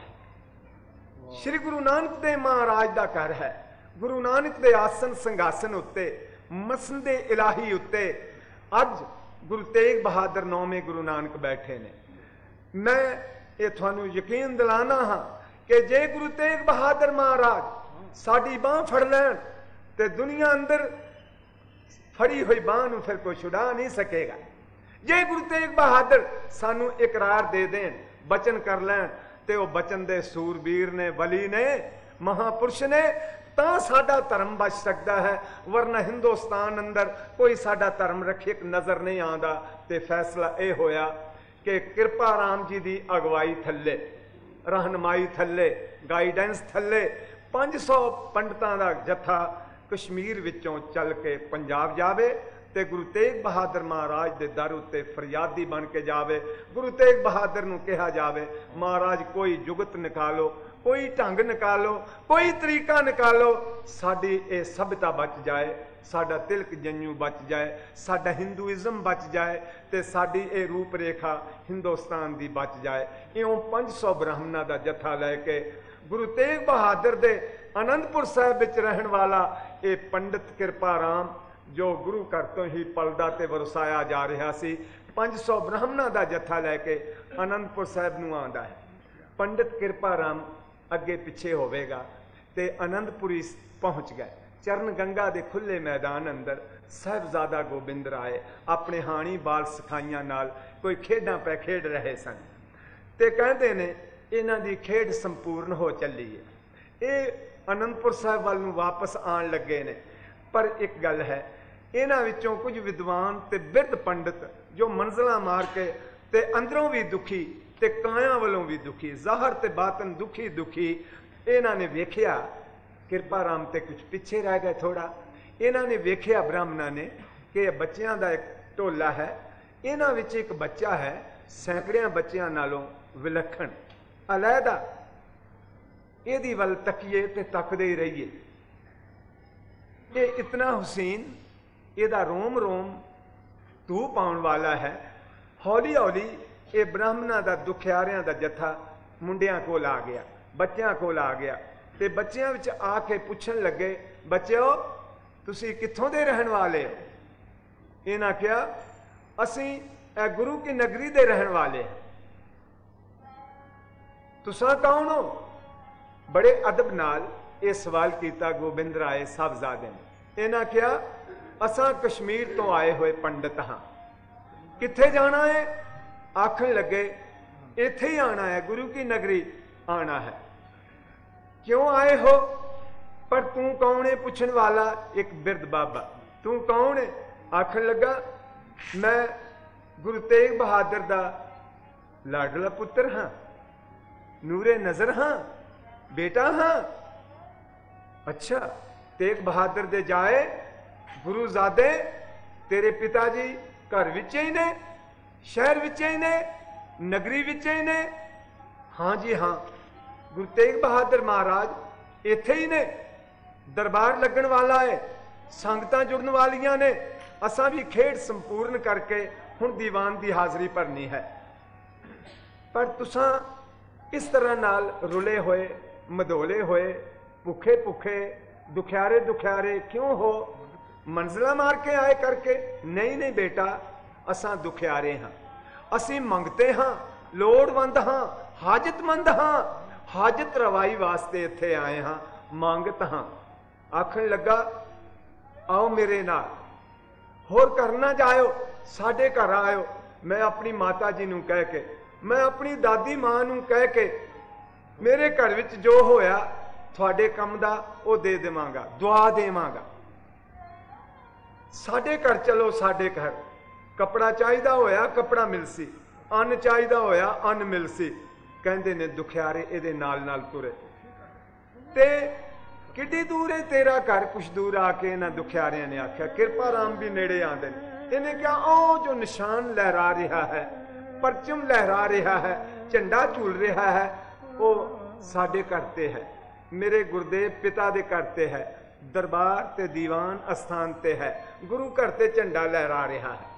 Speaker 1: ਹੈ। ਸ਼੍ਰੀ ਗੁਰੂ ਨਾਨਕ ਦੇਵ ਮਹਾਰਾਜ ਦਾ ਘਰ ਹੈ। ਗੁਰੂ ਨਾਨਕ ਦੇ ਆਸਨ ਸੰਘਾਸਨ ਉੱਤੇ, ਮਸੰਦੇ ਇਲਾਹੀ ਉੱਤੇ ਅੱਜ ਗੁਰੂ ਤੇਗ ਬਹਾਦਰ ਨੌਵੇਂ ਗੁਰੂ ਨਾਨਕ ਬੈਠੇ ਨੇ। ਮੈਂ ਇਹ ਤੁਹਾਨੂੰ ਯਕੀਨ ਦਿਲਾਨਾ ਹਾਂ ਕਿ ਜੇ ਗੁਰੂ ਤੇਗ ਬਹਾਦਰ ਮਹਾਰਾਜ ਸਾਡੀ ਬਾਂਹ ਫੜ ਲੈਣ ਤੇ ਦੁਨੀਆ ਅੰਦਰ ਫੜੀ ਹੋਈ ਬਾਂਹ ਨੂੰ ਫਿਰ ਕੋਈ ਛੁਡਾ ਨਹੀਂ ਸਕੇਗਾ। ਜੇ ਗੁਰੂ ਤੇਗ ਬਹਾਦਰ ਸਾਨੂੰ ਇਕਰਾਰ ਦੇ ਦੇਣ, ਬਚਨ ਕਰ ਲੈਣ, ਤੇ ਉਹ ਬਚਨ ਦੇ ਸੂਰਬੀਰ ਨੇ, ਵਲੀ ਨੇ, ਮਹਾਪੁਰਸ਼ ਨੇ, ਤਾਂ ਸਾਡਾ ਧਰਮ ਬਚ ਸਕਦਾ ਹੈ। ਵਰਨਾ ਹਿੰਦੁਸਤਾਨ ਅੰਦਰ ਕੋਈ ਸਾਡਾ ਧਰਮ ਰੱਖਿਅਕ ਨਜ਼ਰ ਨਹੀਂ ਆਉਂਦਾ। ਤੇ ਫੈਸਲਾ ਇਹ ਹੋਇਆ ਕਿ ਕਿਰਪਾ ਰਾਮ ਜੀ ਦੀ ਅਗਵਾਈ ਥੱਲੇ, ਰਹਿਨਮਾਈ ਥੱਲੇ, ਗਾਈਡੈਂਸ ਥੱਲੇ 500 ਪੰਡਤਾਂ ਦਾ ਜਥਾ ਕਸ਼ਮੀਰ ਵਿੱਚੋਂ ਚੱਲ ਕੇ ਪੰਜਾਬ ਜਾਵੇ ਤੇ ਗੁਰੂ ਤੇਗ ਬਹਾਦਰ ਮਹਾਰਾਜ ਦੇ ਦਰ ਉੱਤੇ ਫਰਿਆਦੀ ਬਣ ਕੇ ਜਾਵੇ। ਗੁਰੂ ਤੇਗ ਬਹਾਦਰ ਨੂੰ ਕਿਹਾ ਜਾਵੇ, ਮਹਾਰਾਜ ਕੋਈ ਜੁਗਤ ਨਿਕਾਲੋ, ਕੋਈ ਢੰਗ ਨਿਕਾਲੋ, ਕੋਈ ਤਰੀਕਾ ਨਿਕਾਲੋ, ਸਾਡੀ ਇਹ ਸਭਿਤਾ ਬਚ ਜਾਏ, ਸਾਡਾ ਤਿਲਕ ਜੰਨੂ ਬਚ ਜਾਏ, ਸਾਡਾ ਹਿੰਦੂਇਜ਼ਮ ਬਚ ਜਾਏ, ਤੇ ਸਾਡੀ ਇਹ ਰੂਪ ਰੇਖਾ ਹਿੰਦੁਸਤਾਨ ਦੀ ਬਚ ਜਾਏ। ਇਉਂ 500 ਬ੍ਰਾਹਮਣਾਂ ਦਾ ਜਥਾ ਲੈ ਕੇ ਗੁਰੂ ਤੇਗ ਬਹਾਦਰ ਦੇ ਆਨੰਦਪੁਰ ਸਾਹਿਬ ਵਿੱਚ ਰਹਿਣ ਵਾਲਾ ਇਹ ਪੰਡਿਤ ਕਿਰਪਾ ਰਾਮ, ਜੋ ਗੁਰੂ ਘਰ ਤੋਂ ਹੀ ਪਲਦਾ ਤੇ ਵਰਸਾਇਆ ਜਾ ਰਿਹਾ ਸੀ, 500 ਬ੍ਰਾਹਮਣਾਂ ਦਾ ਜਥਾ ਲੈ ਕੇ ਆਨੰਦਪੁਰ ਸਾਹਿਬ ਨੂੰ ਆਉਂਦਾ ਹੈ। ਪੰਡਿਤ ਕਿਰਪਾ ਰਾਮ ਅੱਗੇ ਪਿੱਛੇ ਹੋਵੇਗਾ ਤੇ ਆਨੰਦਪੁਰੀ ਪਹੁੰਚ ਗਏ। ਚਰਨ ਗੰਗਾ ਦੇ ਖੁੱਲੇ ਮੈਦਾਨ ਅੰਦਰ ਸਾਹਿਬਜ਼ਾਦਾ ਗੋਬਿੰਦ ਰਾਏ ਆਪਣੇ ਹਾਣੀ ਬਾਲ ਸਿਖਾਈਆਂ ਨਾਲ ਕੋਈ ਖੇਡਾਂ ਪੈ ਖੇਡ ਰਹੇ ਸਨ। ਤੇ ਕਹਿੰਦੇ ਨੇ ਇਹਨਾਂ ਦੀ ਖੇਡ ਸੰਪੂਰਨ ਹੋ ਚੱਲੀ ਹੈ। ਇਹ ਆਨੰਦਪੁਰ ਸਾਹਿਬ ਵੱਲ ਨੂੰ ਵਾਪਸ ਆਉਣ ਲੱਗੇ ਨੇ। ਪਰ ਇੱਕ ਗੱਲ ਹੈ, ਇਹਨਾਂ ਵਿੱਚੋਂ ਕੁਝ ਵਿਦਵਾਨ ਤੇ ਬਿਰਧ ਪੰਡਿਤ ਜੋ ਮੰਜ਼ਲਾਂ ਮਾਰ ਕੇ ਤੇ ਅੰਦਰੋਂ ਵੀ ਦੁਖੀ ਤੇ ਕਾਇਆ ਵੱਲੋਂ ਵੀ ਦੁਖੀ, ਜ਼ਾਹਰ ਤੇ ਬਾਤਨ ਦੁਖੀ ਦੁਖੀ, ਇਹਨਾਂ ਨੇ ਵੇਖਿਆ ਕਿਰਪਾ ਰਾਮ ਤੇ ਕੁਝ ਪਿੱਛੇ ਰਹਿ ਗਏ ਥੋੜਾ। ਇਹਨਾਂ ਨੇ ਵੇਖਿਆ ਬ੍ਰਾਹਮਣਾਂ ਨੇ ਕਿ ਇਹ ਬੱਚਿਆਂ ਦਾ ਇੱਕ ਟੋਲਾ ਹੈ, ਇਹਨਾਂ ਵਿੱਚ ਇੱਕ ਬੱਚਾ ਹੈ ਸੈਂਕੜਿਆਂ ਬੱਚਿਆਂ ਨਾਲੋਂ ਵਿਲੱਖਣ, ਅਲੱਗਾ। ਇਹਦੀ ਵੱਲ ਤੱਕੀਏ ਤੇ ਤੱਕਦੇ ਹੀ ਰਹੀਏ। ਇਹ ਇਤਨਾ ਹੁਸੈਨ, ਇਹਦਾ ਰੋਮ ਰੋਮ ਧੂ ਪਾਉਣ ਵਾਲਾ ਹੈ। ਹੌਲੀ ਹੌਲੀ ਇਹ ਬ੍ਰਾਹਮਣਾਂ ਦਾ ਦੁਖਿਆਰਿਆਂ ਦਾ ਜਥਾ ਮੁੰਡਿਆਂ ਕੋਲ ਆ ਗਿਆ, ਬੱਚਿਆਂ ਕੋਲ ਆ ਗਿਆ ਤੇ ਬੱਚਿਆਂ ਵਿੱਚ ਆ ਕੇ ਪੁੱਛਣ ਲੱਗੇ, ਬੱਚਿਓ ਤੁਸੀਂ ਕਿੱਥੋਂ ਦੇ ਰਹਿਣ ਵਾਲੇ ਹੋ? ਇਹਨਾਂ ਕਿਹਾ ਅਸੀਂ ਇਹ ਗੁਰੂ ਕੀ ਨਗਰੀ ਦੇ ਰਹਿਣ ਵਾਲੇ ਹਾਂ। ਤੁਸੀਂ ਕੌਣ ਹੋ? ਬੜੇ ਅਦਬ ਨਾਲ ਇਹ ਸਵਾਲ ਕੀਤਾ ਗੋਬਿੰਦ ਰਾਏ ਸਾਹਿਬਜ਼ਾਦੇ ਨੇ। ਇਹਨਾਂ ਕਿਹਾ ਅਸਾਂ ਕਸ਼ਮੀਰ ਤੋਂ ਆਏ ਹੋਏ ਪੰਡਿਤ ਹਾਂ। ਕਿੱਥੇ ਜਾਣਾ ਹੈ? ਆਖਣ ਲੱਗੇ ਇੱਥੇ ਹੀ ਆਣਾ ਹੈ, ਗੁਰੂ ਕੀ ਨਗਰੀ ਆਣਾ ਹੈ। ਕਿਉਂ ਆਏ ਹੋ? ਪਰ ਤੂੰ ਕੌਣ ਹੈ ਪੁੱਛਣ ਵਾਲਾ ਇੱਕ ਬਿਰਧ ਬਾਬਾ। ਤੂੰ ਕੌਣ ਹੈ? ਆਖਣ ਲੱਗਾ ਮੈਂ ਗੁਰੂ ਤੇਗ ਬਹਾਦਰ ਦਾ ਲਾਡਲਾ ਪੁੱਤਰ ਹਾਂ, ਨੂਰੇ ਨਜ਼ਰ ਹਾਂ, ਬੇਟਾ ਹਾਂ। ਅੱਛਾ, ਤੇਗ ਬਹਾਦਰ ਦੇ ਜਾਏ ਗੁਰੂਜ਼ਾਦੇ, ਤੇਰੇ ਪਿਤਾ ਜੀ ਘਰ ਵਿੱਚ ਹੀ ਨੇ, ਸ਼ਹਿਰ ਵਿੱਚ ਹੀ ਨੇ, ਨਗਰੀ ਵਿੱਚ ਹੀ ਨੇ? ਹਾਂ ਜੀ ਹਾਂ, ਗੁਰੂ ਤੇਗ ਬਹਾਦਰ ਮਹਾਰਾਜ ਇੱਥੇ ਹੀ ਨੇ। ਦਰਬਾਰ ਲੱਗਣ ਵਾਲਾ ਹੈ, ਸੰਗਤਾਂ ਜੁੜਨ ਵਾਲੀਆਂ ਨੇ। ਅਸਾਂ ਵੀ ਖੇਡ ਸੰਪੂਰਨ ਕਰਕੇ ਹੁਣ ਦੀਵਾਨ ਦੀ ਹਾਜ਼ਰੀ ਭਰਨੀ ਹੈ। ਪਰ ਤੁਸਾਂ ਇਸ ਤਰ੍ਹਾਂ ਨਾਲ ਰੁਲੇ ਹੋਏ, ਮਧੋਲੇ ਹੋਏ, ਭੁੱਖੇ ਭੁੱਖੇ, ਦੁਖਿਆਰੇ ਦੁਖਿਆਰੇ ਕਿਉਂ ਹੋ? ਮੰਜ਼ਲਾ ਮਾਰ ਕੇ ਆਏ ਕਰਕੇ? ਨਹੀਂ ਨਹੀਂ ਬੇਟਾ, ਅਸਾਂ ਦੁਖਿਆਰੇ ਹਾਂ, ਅਸੀਂ ਮੰਗਤੇ ਹਾਂ, ਲੋੜਵੰਦ ਹਾਂ, ਹਾਜਤਮੰਦ ਹਾਂ, ਹਾਜਤ ਰਵਾਈ ਵਾਸਤੇ ਇੱਥੇ ਆਏ ਹਾਂ, ਮੰਗਤ ਹਾਂ। ਆਖਣ ਲੱਗਾ ਆਓ ਮੇਰੇ ਨਾਲ, ਹੋਰ ਘਰ ਨਾ ਜਾਇਓ, ਸਾਡੇ ਘਰ ਆਇਓ। ਮੈਂ ਆਪਣੀ ਮਾਤਾ ਜੀ ਨੂੰ ਕਹਿ ਕੇ, ਮੈਂ ਆਪਣੀ ਦਾਦੀ ਮਾਂ ਨੂੰ ਕਹਿ ਕੇ, ਮੇਰੇ ਘਰ ਵਿੱਚ ਜੋ ਹੋਇਆ ਤੁਹਾਡੇ ਕੰਮ ਦਾ ਉਹ ਦੇ ਦੇਵਾਂਗਾ, ਦੁਆ ਦੇਵਾਂਗਾ। ਸਾਡੇ ਘਰ ਚਲੋ, ਸਾਡੇ ਘਰ ਕੱਪੜਾ ਚਾਹੀਦਾ ਹੋਇਆ ਕੱਪੜਾ ਮਿਲਸੀ, ਅੰਨ ਚਾਹੀਦਾ ਹੋਇਆ ਅੰਨ ਮਿਲਸੀ। ਕਹਿੰਦੇ ਨੇ ਦੁਖਿਆਰੇ ਇਹਦੇ ਨਾਲ ਨਾਲ ਤੁਰੇ। ਤੇ ਕਿੱਡੀ ਦੂਰ ਹੈ ਤੇਰਾ ਘਰ? ਕੁਛ ਦੂਰ ਆ ਕੇ ਇਹਨਾਂ ਦੁਖਿਆਰਿਆਂ ਨੇ ਆਖਿਆ, ਕਿਰਪਾ ਰਾਮ ਵੀ ਨੇੜੇ ਆਉਂਦੇ ਨੇ। ਇਹਨੇ ਕਿਹਾ ਉਹ ਜੋ ਨਿਸ਼ਾਨ ਲਹਿਰਾ ਰਿਹਾ ਹੈ, ਪਰਚਮ ਲਹਿਰਾ ਰਿਹਾ ਹੈ, ਝੰਡਾ ਝੂਲ ਰਿਹਾ ਹੈ, ਉਹ ਸਾਡੇ ਘਰ ਤੇ ਹੈ, ਮੇਰੇ ਗੁਰਦੇਵ ਪਿਤਾ ਦੇ ਘਰ ਤੇ ਹੈ। दरबार ते दीवान अस्थान ते है, गुरु घर ते झंडा लहरा रहा है।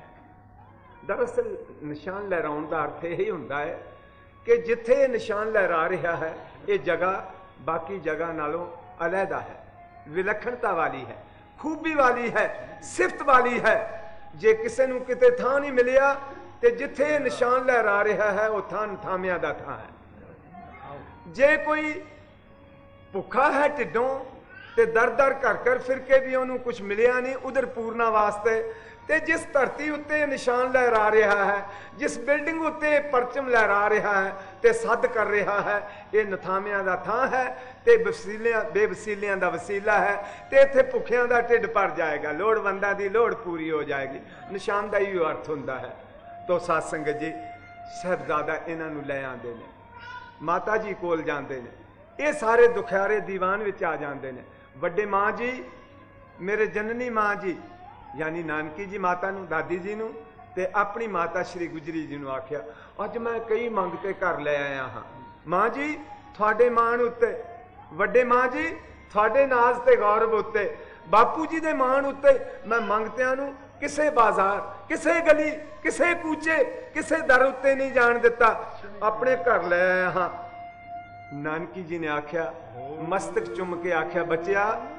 Speaker 1: दरअसल निशान लहराउण दा अर्थ यही हुंदा है कि जिथे निशान लहरा रहा है ये जगह बाकी जगह नालों अलहदा है, विलक्षणता वाली है, खूबी वाली है, सिफत वाली है। जे किसी नूं किते थां नहीं मिलिया ते जिथे निशान लहरा रहा है वो थां थामिया दा थां है। जे कोई भुखा है ढिडों ते दर दर कर कर फिर के भी उन्होंने कुछ मिलिया नहीं उधर पूरना वास्ते, ते जिस धरती उत्ते निशान लहरा रहा है, जिस बिल्डिंग उत्ते परचम लहरा रहा है ते सद कर रहा है, ये नथामियां दा थां है ते बेवसीलियां दा वसीला है। ते इत्थे भुखियां दा ढिड भर जाएगा, लोड़वंदां दी लोड़ पूरी हो जाएगी। निशान दा ही अर्थ हुंदा है। तो साध संगत जी, साहिबजादा इन्हां नूं लै आंदे ने, माता जी कोल जांदे ने, ये सारे दुखियारे दीवान विच आ जांदे ने। वड्डे मां जी, मेरे जननी मां जी यानी नानकी जी माता नूं, दादी जी नूं ते अपनी माता श्री गुजरी जी नूं आख्या, अज मैं कई मंगते घर ले आया हाँ। मां जी थोड़े मान उत्ते, वड्डे मां जी थोड़े नाज ते गौरव उत्ते, बापू जी दे मान उत्ते मैं मंगतियां नूं किसे बाजार, किसे गली, किसे कूचे, किसे दर उत्ते नहीं जान दिता, अपने घर ले आया हाँ। नानकी जी ने आख्या, मस्तक चुम के आख्या, बच्चिया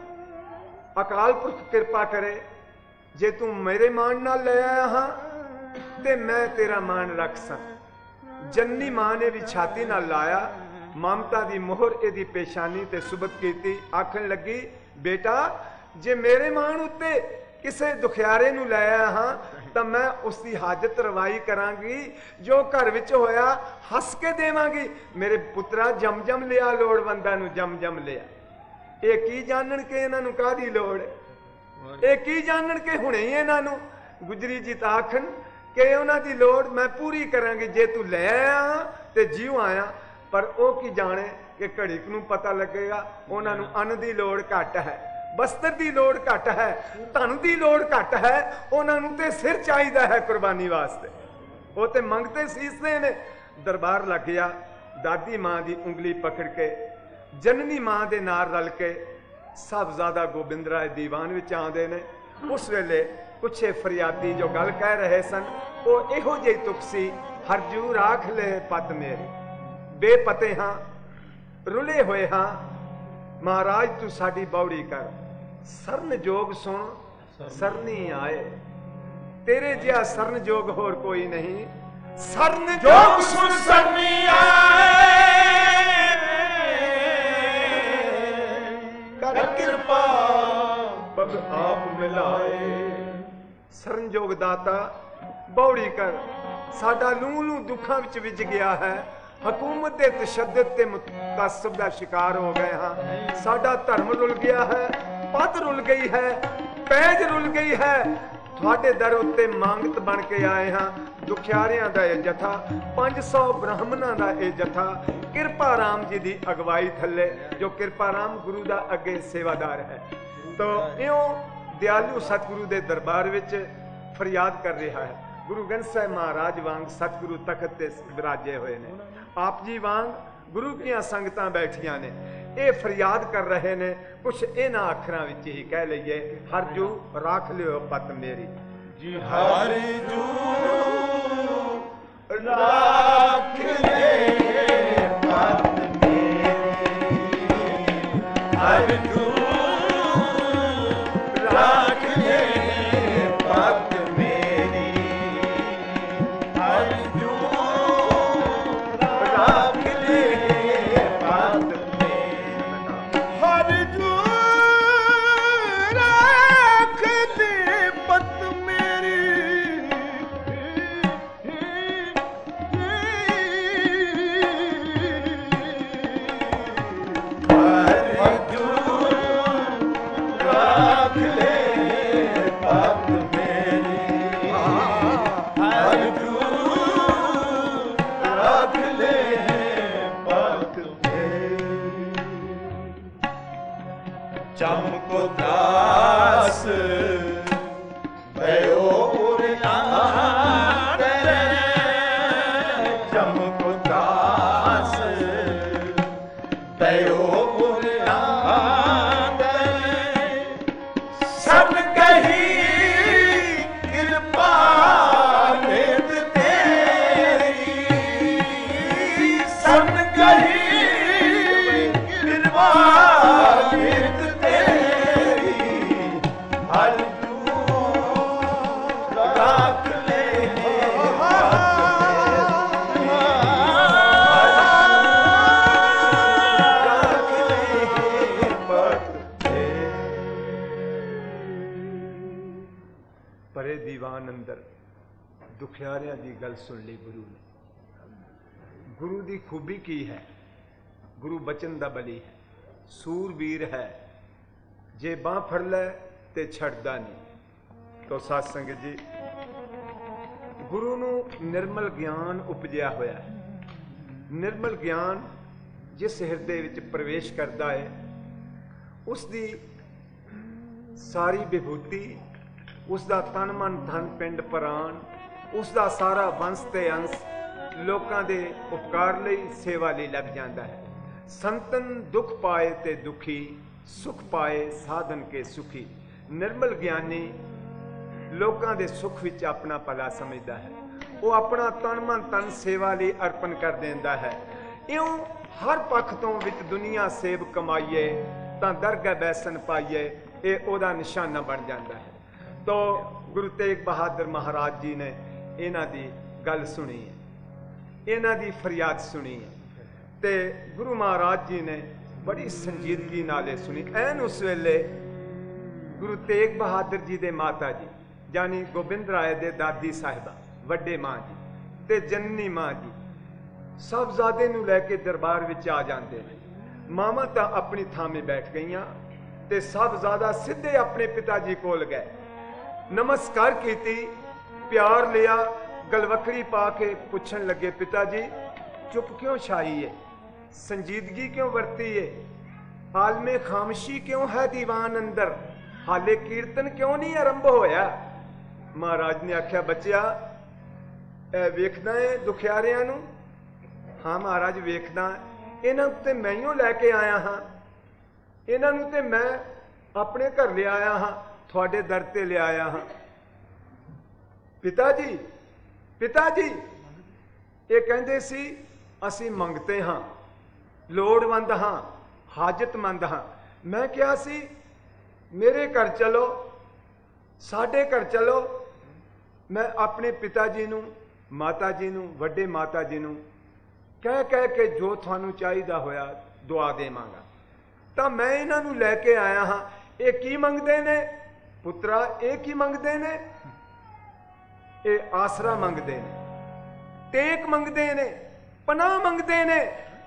Speaker 1: अकाल पुरख कृपा करे, जे तू मेरे मान नाल ले आया हाँ ते मैं तेरा मान रख सा। जन्नी मां ने भी छाती नाल लाया, ममता दी मोहर एदी पेशानी ते सुबत कीती, आखन लगी, बेटा जे मेरे मान उत्ते किसे दुखियारे नूं ले आया हाँ तो मैं उसकी हाजत रवाई करांगी, जो घर विच होया हस के देवांगी। मेरे पुत्रा जम जम लिया, लोड़वंदां नूं जम जम लिया। ये की जानन के इन्हां नूं काहदी लोड़ है, ये की जानन के हुणे ही इन्हां नूं। गुजरी जी तां आखन कि उन्हां दी लोड़ मैं पूरी करांगी, जे तू ले आया ते जीव आया। पर वो की जाने कि घड़ी नूं पता लगेगा उन्हां नूं अन्न दी लोड़ घट है, बस्तर दी लोड़ घट है, धन दी लोड़ घट है, उन्हां नूं ते सिर चाहिदा है कुर्बानी वास्ते। वो ते मंगते सीसदे ने। दरबार लग गया, दादी मां दी उंगली पकड़ के जननी मां दे नाल रल के साहबजादा गोबिंद राय दीवान विच आंदे ने। उस वेले कुछ फरियादी जो गल कह रहे सन वो इहो जी तुक सी, हरजू राख ले पत मेरी, बेपते हाँ रुले हुए हाँ, महाराज तू साडी बौड़ी कर, सरन जोग सुन सरनी आए, तेरे जिहा सरन जोग होर कोई नहीं, सरन जोग सुन सरनी आए, कर कृपा पग आप मिलाए। सरन जोग दाता बौड़ी कर, साडा लू लू दुखा विच विज गया है, हुकूमत के तशद्दुद ते मुतासब का शिकार हो गए हाँ, साडा धर्म रुल गया है, पद रुल गई है, पैज रुल गई है, थोड़े दर उत्ते मांगत बन के आए हाँ। दुखियारियां दा यह जथा, 500 ब्राह्मणों का यह जथा, कृपा राम जी की अगवाई थले, जो कृपा राम गुरु का अगे सेवादार है। तो इयों दयालु सतगुरु के दरबार विच फरियाद कर रहा है। गुरु ग्रंथ साहिब महाराज वांग सतगुरु तखत ते विराजे हुए ने, आप जी वांग गुरु की संगतां बैठियां ने, ये फरियाद कर रहे ने। कुछ इन्हां अखरां विच ही कह लईए, हरजू राख लियो पत मेरी
Speaker 2: जी, हरजू राख ले पत मेरी, हरजू राख ले पत मेरी, हरजू राख ले पत मेरी, हरजू राख ले पत मेरी, हरजू राख ले पत मेरी, हरजू राख ले पत मेरी। चमको दास भयो उरना करे, चमको दास भयो उरना करे,
Speaker 1: भरे दीवान अंदर दुखियारियां दी गल सुन ली गुरु ने। गुरु दी खूबी की है? गुरु बचन दा बली है, सूरवीर है, जे बांह फड़ लै ते छड़दा नहीं। तो साध संगत जी, गुरु नूं निर्मल ज्ञान उपजिया होया है। निर्मल ज्ञान जिस हिरदे विच प्रवेश करता है, उसकी सारी विभूति, उसका तन मन धन पिंड प्राण, उसका सारा वंश ते अंश लोकां दे उपकार लई सेवा लई लग जाता है। संतन दुख पाए ते दुखी, सुख पाए साधन के सुखी। निर्मल ज्ञानी लोकां दे सुख विच अपना भला समझदा है, वो अपना तन मन धन सेवा लई अर्पण कर देंदा है। इउं हर पक्ष तो विच दुनिया सेव कमाइए तां दरगाह बैसन पाइए, ये ओदा निशाना बन जाता है। तो गुरु तेग बहादुर महाराज जी ने इन्हां दी गल सुनी है, इन्हां दी फरियाद सुनी है, ते गुरु महाराज जी ने बड़ी संजीदगी नाले सुनी। ऐन उस वेले गुरु तेग बहादुर जी दे माता जी यानी गोबिंद राय दे दादी साहिबा वड्डे मां जी ते जननी मां जी साहबजादे नूं लैके दरबार विच आ जांदे ने। मामा तां अपनी थां बैठ गईयां ते साहबजादा सीधे अपने पिता जी कोल गए, नमस्कार कीती, प्यार लिया, गलवकड़ी पा के पुछन लगे, पिता जी चुप क्यों छाई है, संजीदगी क्यों वरती है, आलमे खामशी क्यों है दीवान अंदर, हाले कीर्तन क्यों नहीं आरंभ होया। महाराज ने आख्या, बच्चिया वेखना है दुखियारियां नूं? हाँ महाराज वेखना, इन्हां ते मैं ही लैके आया हाँ, इन्हां नूं ते मैं अपने घर ले आया हाँ, थोड़े दर ते ले आया हाँ। पिता जी ये कहंदे सी असी मंगते हाँ, लोड़वंद हाँ, हाजतमंद हाँ। मैं क्या सी मेरे घर चलो, साडे घर चलो, मैं अपने पिता जी नूं, माता जी नूं, वड्डे माता जी नूं कह कह के जो थानू चाहिदा होया दुआ देवांगा। तां मैं इन्हां नूं लैके आया हाँ। ये की मंगदे ने पुत्रा, ये की मंगदे ने? ये आसरा मंगदे ने, टेक मंगदे ने, पनाह मंगदे ने,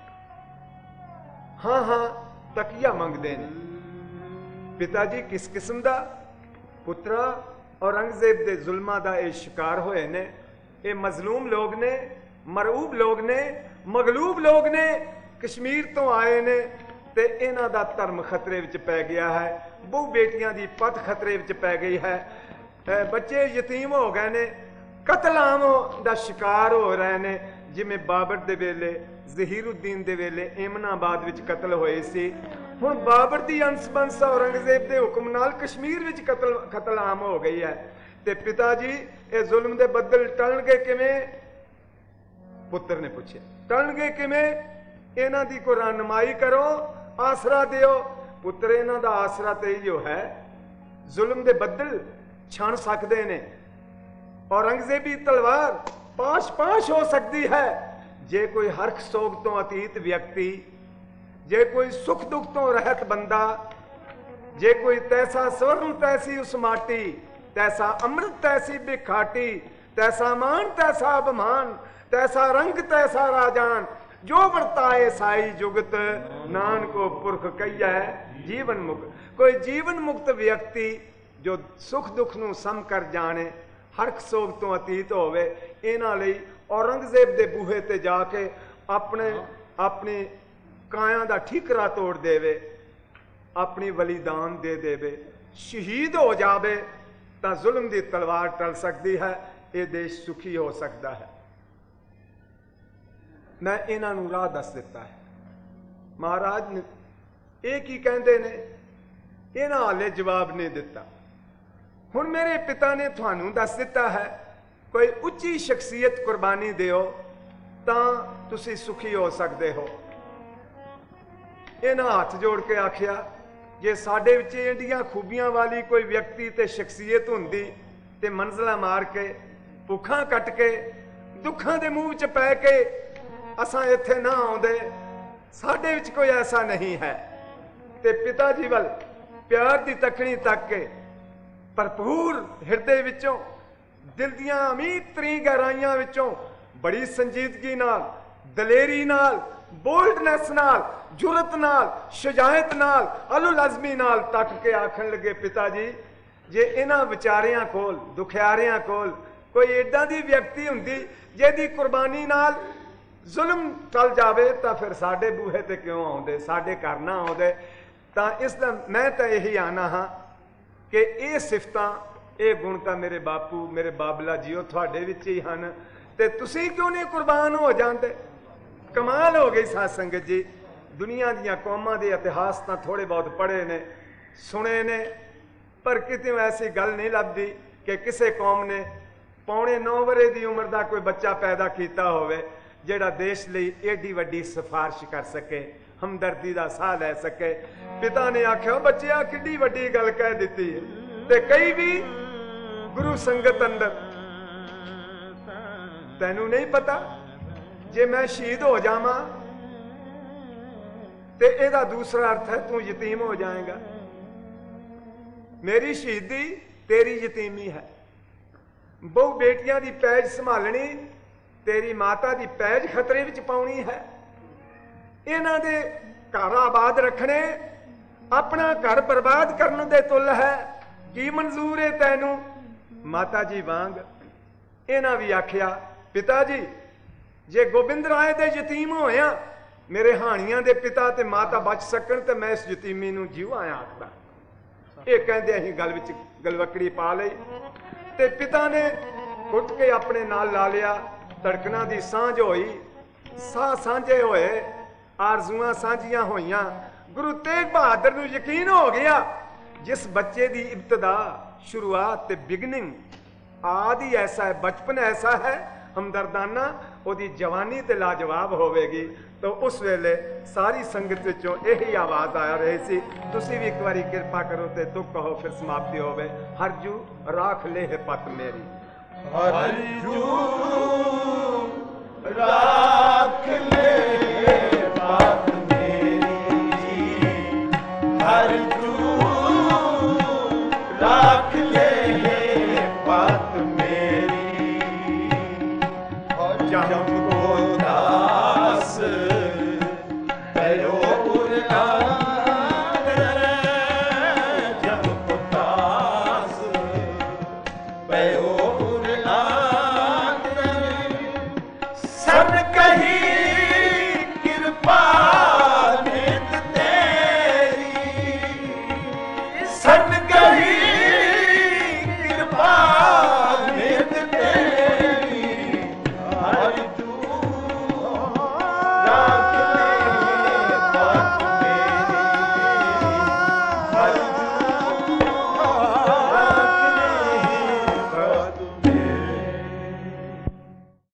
Speaker 1: हाँ हाँ तकिया मंगदे ने। पिता जी किस किस्म दा? पुत्रा औरंगजेब दे जुल्मां दा ये शिकार होए ने, ये मजलूम लोग ने, मरऊब लोग ने, मगलूब लोग ने, कश्मीर तो आए ने, ते इन्हां दा धर्म खतरे विच पै गया है, बहु बेटियां दी पत खतरे विच पै गई है, बच्चे यतीम हो गए ने, कतल आम दा शिकार हो रहे ने, जिवें बाबर दे वेले, ज़हीरुद्दीन दे वेले एमनाबाद विच कतल होए सी। हुण बाबर दी अंश-बंश औरंगजेब दे हुक्म नाल कश्मीर विच कतल आम हो गई है। ते पिता जी ये जुल्म दे बदल टलणगे किवें? पुत्र ने पूछे, टलणगे किवें? इन्हां दी कोई रहनुमाई करो, आसरा दियो। पुत्र इन्हां दा आसरा ते इहो है, जुल्म दे बदल छण सकदे ने, औरंगजेबी तलवार पाश हो सकती है, जे कोई हरख सोग तो अतीत व्यक्ति, जे कोई सुख दुख तो रहत बंदा, जे कोई तैसा स्वर्ण तैसी उस माटी, तैसा अमृत तैसी बिखाटी, तैसा मान तैसा अभिमान, तैसा रंग तैसा राजान, जो बरताए साई जुगत, नानको पुरख कहिया जीवन मुक्त। कोई जीवन मुक्त व्यक्ति जो सुख दुख नूं सम कर जाने, हरख सोग तो अतीत होवे, इन्हां लई औरंगजेब दे बूहे ते जाके अपनी काया दा ठीकरा तोड़ देवे, अपनी बलिदान दे देवे, शहीद हो जावे, तां जुल्म दी तलवार टल सकती है, ये देश सुखी हो सकता है। मैं इन्हां नूं राह दस दिता है। महाराज ने ये की कहंदे ने, इन्हां हाले जवाब नहीं दिता। हुण मेरे पिता ने तुहानूं दस दिता है, कोई उच्ची शख्सियत कुर्बानी दिओ तां तुसीं सुखी हो सकते हो। इन्हां हाथ जोड़ के आखिया, जे साडे विच इंडियां खूबियां वाली कोई व्यक्ति ते शख्सियत हुंदी ते मंजिला मार के, भुखां कट के, दुखां दे मूंह च पै के असां इत्थे ना आउंदे, साडे विच कोई ऐसा नहीं है। ते पिता जी वल प्यार दी तकनी तक के ਭਰਪੂਰ ਹਿਰਦੇ ਵਿੱਚੋਂ, ਦਿਲ ਦੀਆਂ ਅਮੀਰ ਤਰੀ ਗਹਿਰਾਈਆਂ ਵਿੱਚੋਂ ਬੜੀ ਸੰਜੀਦਗੀ ਨਾਲ, ਦਲੇਰੀ ਨਾਲ, ਬੋਲਡਨੈਸ ਨਾਲ, ਜੁਰਤ ਨਾਲ, ਸ਼ਜਾਇਤ ਨਾਲ, ਅਲੁਲ ਅਜ਼ਮੀ ਨਾਲ ਤੱਕ ਕੇ ਆਖਣ ਲੱਗੇ, ਪਿਤਾ ਜੀ ਜੇ ਇਹਨਾਂ ਵਿਚਾਰਿਆਂ ਕੋਲ, ਦੁਖਿਆਰਿਆਂ ਕੋਲ ਕੋਈ ਏਦਾਂ ਦੀ ਵਿਅਕਤੀ ਹੁੰਦੀ ਜਿਹਦੀ ਕੁਰਬਾਨੀ ਨਾਲ ਜ਼ੁਲਮ ਟਲ ਜਾਵੇ ਤਾਂ ਫਿਰ ਸਾਡੇ ਬੂਹੇ ਤੇ ਕਿਉਂ ਆਉਂਦੇ, ਸਾਡੇ ਘਰ ਨਾ ਆਉਂਦੇ। ਤਾਂ ਇਸ ਦਾ ਮੈਂ ਤਾਂ ਇਹੀ ਆਨਾ ਹਾਂ ਕਿ ਇਹ ਸਿਫਤਾਂ, ਇਹ ਗੁਣ ਤਾਂ ਮੇਰੇ ਬਾਪੂ, ਮੇਰੇ ਬਾਬਲਾ ਜੀਓ ਤੁਹਾਡੇ ਵਿੱਚ ਹੀ ਹਨ, ਤੇ ਤੁਸੀਂ ਕਿਉਂ ਨਹੀਂ ਕੁਰਬਾਨ ਹੋ ਜਾਂਦੇ। ਕਮਾਲ ਹੋ ਗਈ ਸਾਧ ਸੰਗਤ ਜੀ। ਦੁਨੀਆ ਦੀਆਂ ਕੌਮਾਂ ਦੇ ਇਤਿਹਾਸ ਤਾਂ ਥੋੜੇ ਬਹੁਤ ਪੜ੍ਹੇ ਨੇ, ਸੁਣੇ ਨੇ, ਪਰ ਕਿਤੇ ਐਸੀ ਗੱਲ ਨਹੀਂ ਲੱਭਦੀ ਕਿ ਕਿਸੇ ਕੌਮ ਨੇ ਪੌਣੇ 9 ਵਰੇ ਦੀ ਉਮਰ ਦਾ ਕੋਈ ਬੱਚਾ ਪੈਦਾ ਕੀਤਾ ਹੋਵੇ ਜਿਹੜਾ ਦੇਸ਼ ਲਈ ਏਡੀ ਵੱਡੀ ਸਿਫਾਰਿਸ਼ ਕਰ ਸਕੇ, ਹਮਦਰਦੀ ਦਾ ਸਾਹ ਲੈ ਸਕੇ। ਪਿਤਾ ਨੇ ਆਖਿਆ, ਬੱਚਿਆ ਕਿੱਡੀ ਵੱਡੀ ਗੱਲ ਕਹਿ ਦਿੱਤੀ ਹੈ। ਤੇ ਕਈ ਵੀ ਗੁਰੂ ਸੰਗਤ ਅੰਦਰ, ਤੈਨੂੰ ਨਹੀਂ ਪਤਾ ਜੇ ਮੈਂ ਸ਼ਹੀਦ ਹੋ ਜਾਵਾਂ ਤੇ ਇਹਦਾ ਦੂਸਰਾ ਅਰਥ ਹੈ ਤੂੰ ਯਤੀਮ ਹੋ ਜਾਏਗਾ। ਮੇਰੀ ਸ਼ਹੀਦੀ ਤੇਰੀ ਯਤੀਮੀ ਹੈ। ਬਹੁ ਬੇਟੀਆਂ ਦੀ ਪੈਜ ਸੰਭਾਲਣੀ, ਤੇਰੀ ਮਾਤਾ ਦੀ ਪੈਜ ਖਤਰੇ ਵਿੱਚ ਪਾਉਣੀ ਹੈ। ਇਹਨਾਂ ਦੇ ਘਰ ਆਬਾਦ ਰੱਖਣੇ, ਆਪਣਾ ਘਰ ਬਰਬਾਦ ਕਰਨ ਦੇ ਤੁੱਲ ਹੈ। ਕੀ ਮਨਜ਼ੂਰ ਹੈ ਤੈਨੂੰ? ਮਾਤਾ ਜੀ ਵਾਂਗ ਇਹਨਾਂ ਵੀ ਆਖਿਆ, ਪਿਤਾ ਜੀ ਜੇ ਗੋਬਿੰਦ ਰਾਏ ਦੇ ਯਤੀਮ ਹੋਇਆ, ਮੇਰੇ ਹਾਣੀਆਂ ਦੇ ਪਿਤਾ ਤੇ ਮਾਤਾ ਬਚ ਸਕਣ ਤੇ ਮੈਂ ਇਸ ਯਤੀਮੀ ਨੂੰ ਜੀਵਾਂ ਆਖਦਾ। ਇਹ ਕਹਿੰਦੇ ਅਸੀਂ ਗੱਲ ਵਿੱਚ ਗਲਵਕੜੀ ਪਾ ਲਈ ਤੇ ਪਿਤਾ ਨੇ ਉੱਠ ਕੇ ਆਪਣੇ ਨਾਲ ਲਾ ਲਿਆ। ਧੜਕਣਾਂ ਦੀ ਸਾਂਝ ਹੋਈ, ਸਾਹ ਸਾਂਝੇ ਹੋਏ, ਆਰਜ਼ੂਆਂ ਸਾਂਝੀਆਂ ਹੋਈਆਂ। ਗੁਰੂ ਤੇਗ ਬਹਾਦਰ ਨੂੰ ਯਕੀਨ ਹੋ ਗਿਆ ਜਿਸ ਬੱਚੇ ਦੀ ਇਬਤਦਾ, ਸ਼ੁਰੂਆਤ ਤੇ ਬਿਗਨਿੰਗ, ਆਦਿ ਐਸਾ ਹੈ, ਬਚਪਨ ਐਸਾ ਹੈ ਹਮਦਰਦਾਨਾ, ਉਹਦੀ ਜਵਾਨੀ ਤੇ ਲਾਜਵਾਬ ਹੋਵੇਗੀ। ਤਾਂ ਉਸ ਵੇਲੇ ਸਾਰੀ ਸੰਗਤ ਵਿੱਚੋਂ ਇਹੀ ਆਵਾਜ਼ ਆ ਰਹੀ ਸੀ, ਤੁਸੀਂ ਵੀ ਇੱਕ ਵਾਰੀ ਕਿਰਪਾ ਕਰੋ ਤੇ ਤੁਕ ਕਹੋ, ਫਿਰ ਸਮਾਪਤੀ ਹੋਵੇ। ਹਰਜੂ ਰਾਖ ਲੇਹ ਪਤ ਮੇਰੀ,
Speaker 2: ਹਰਜੂ ਰਾਖ ਲੇਹ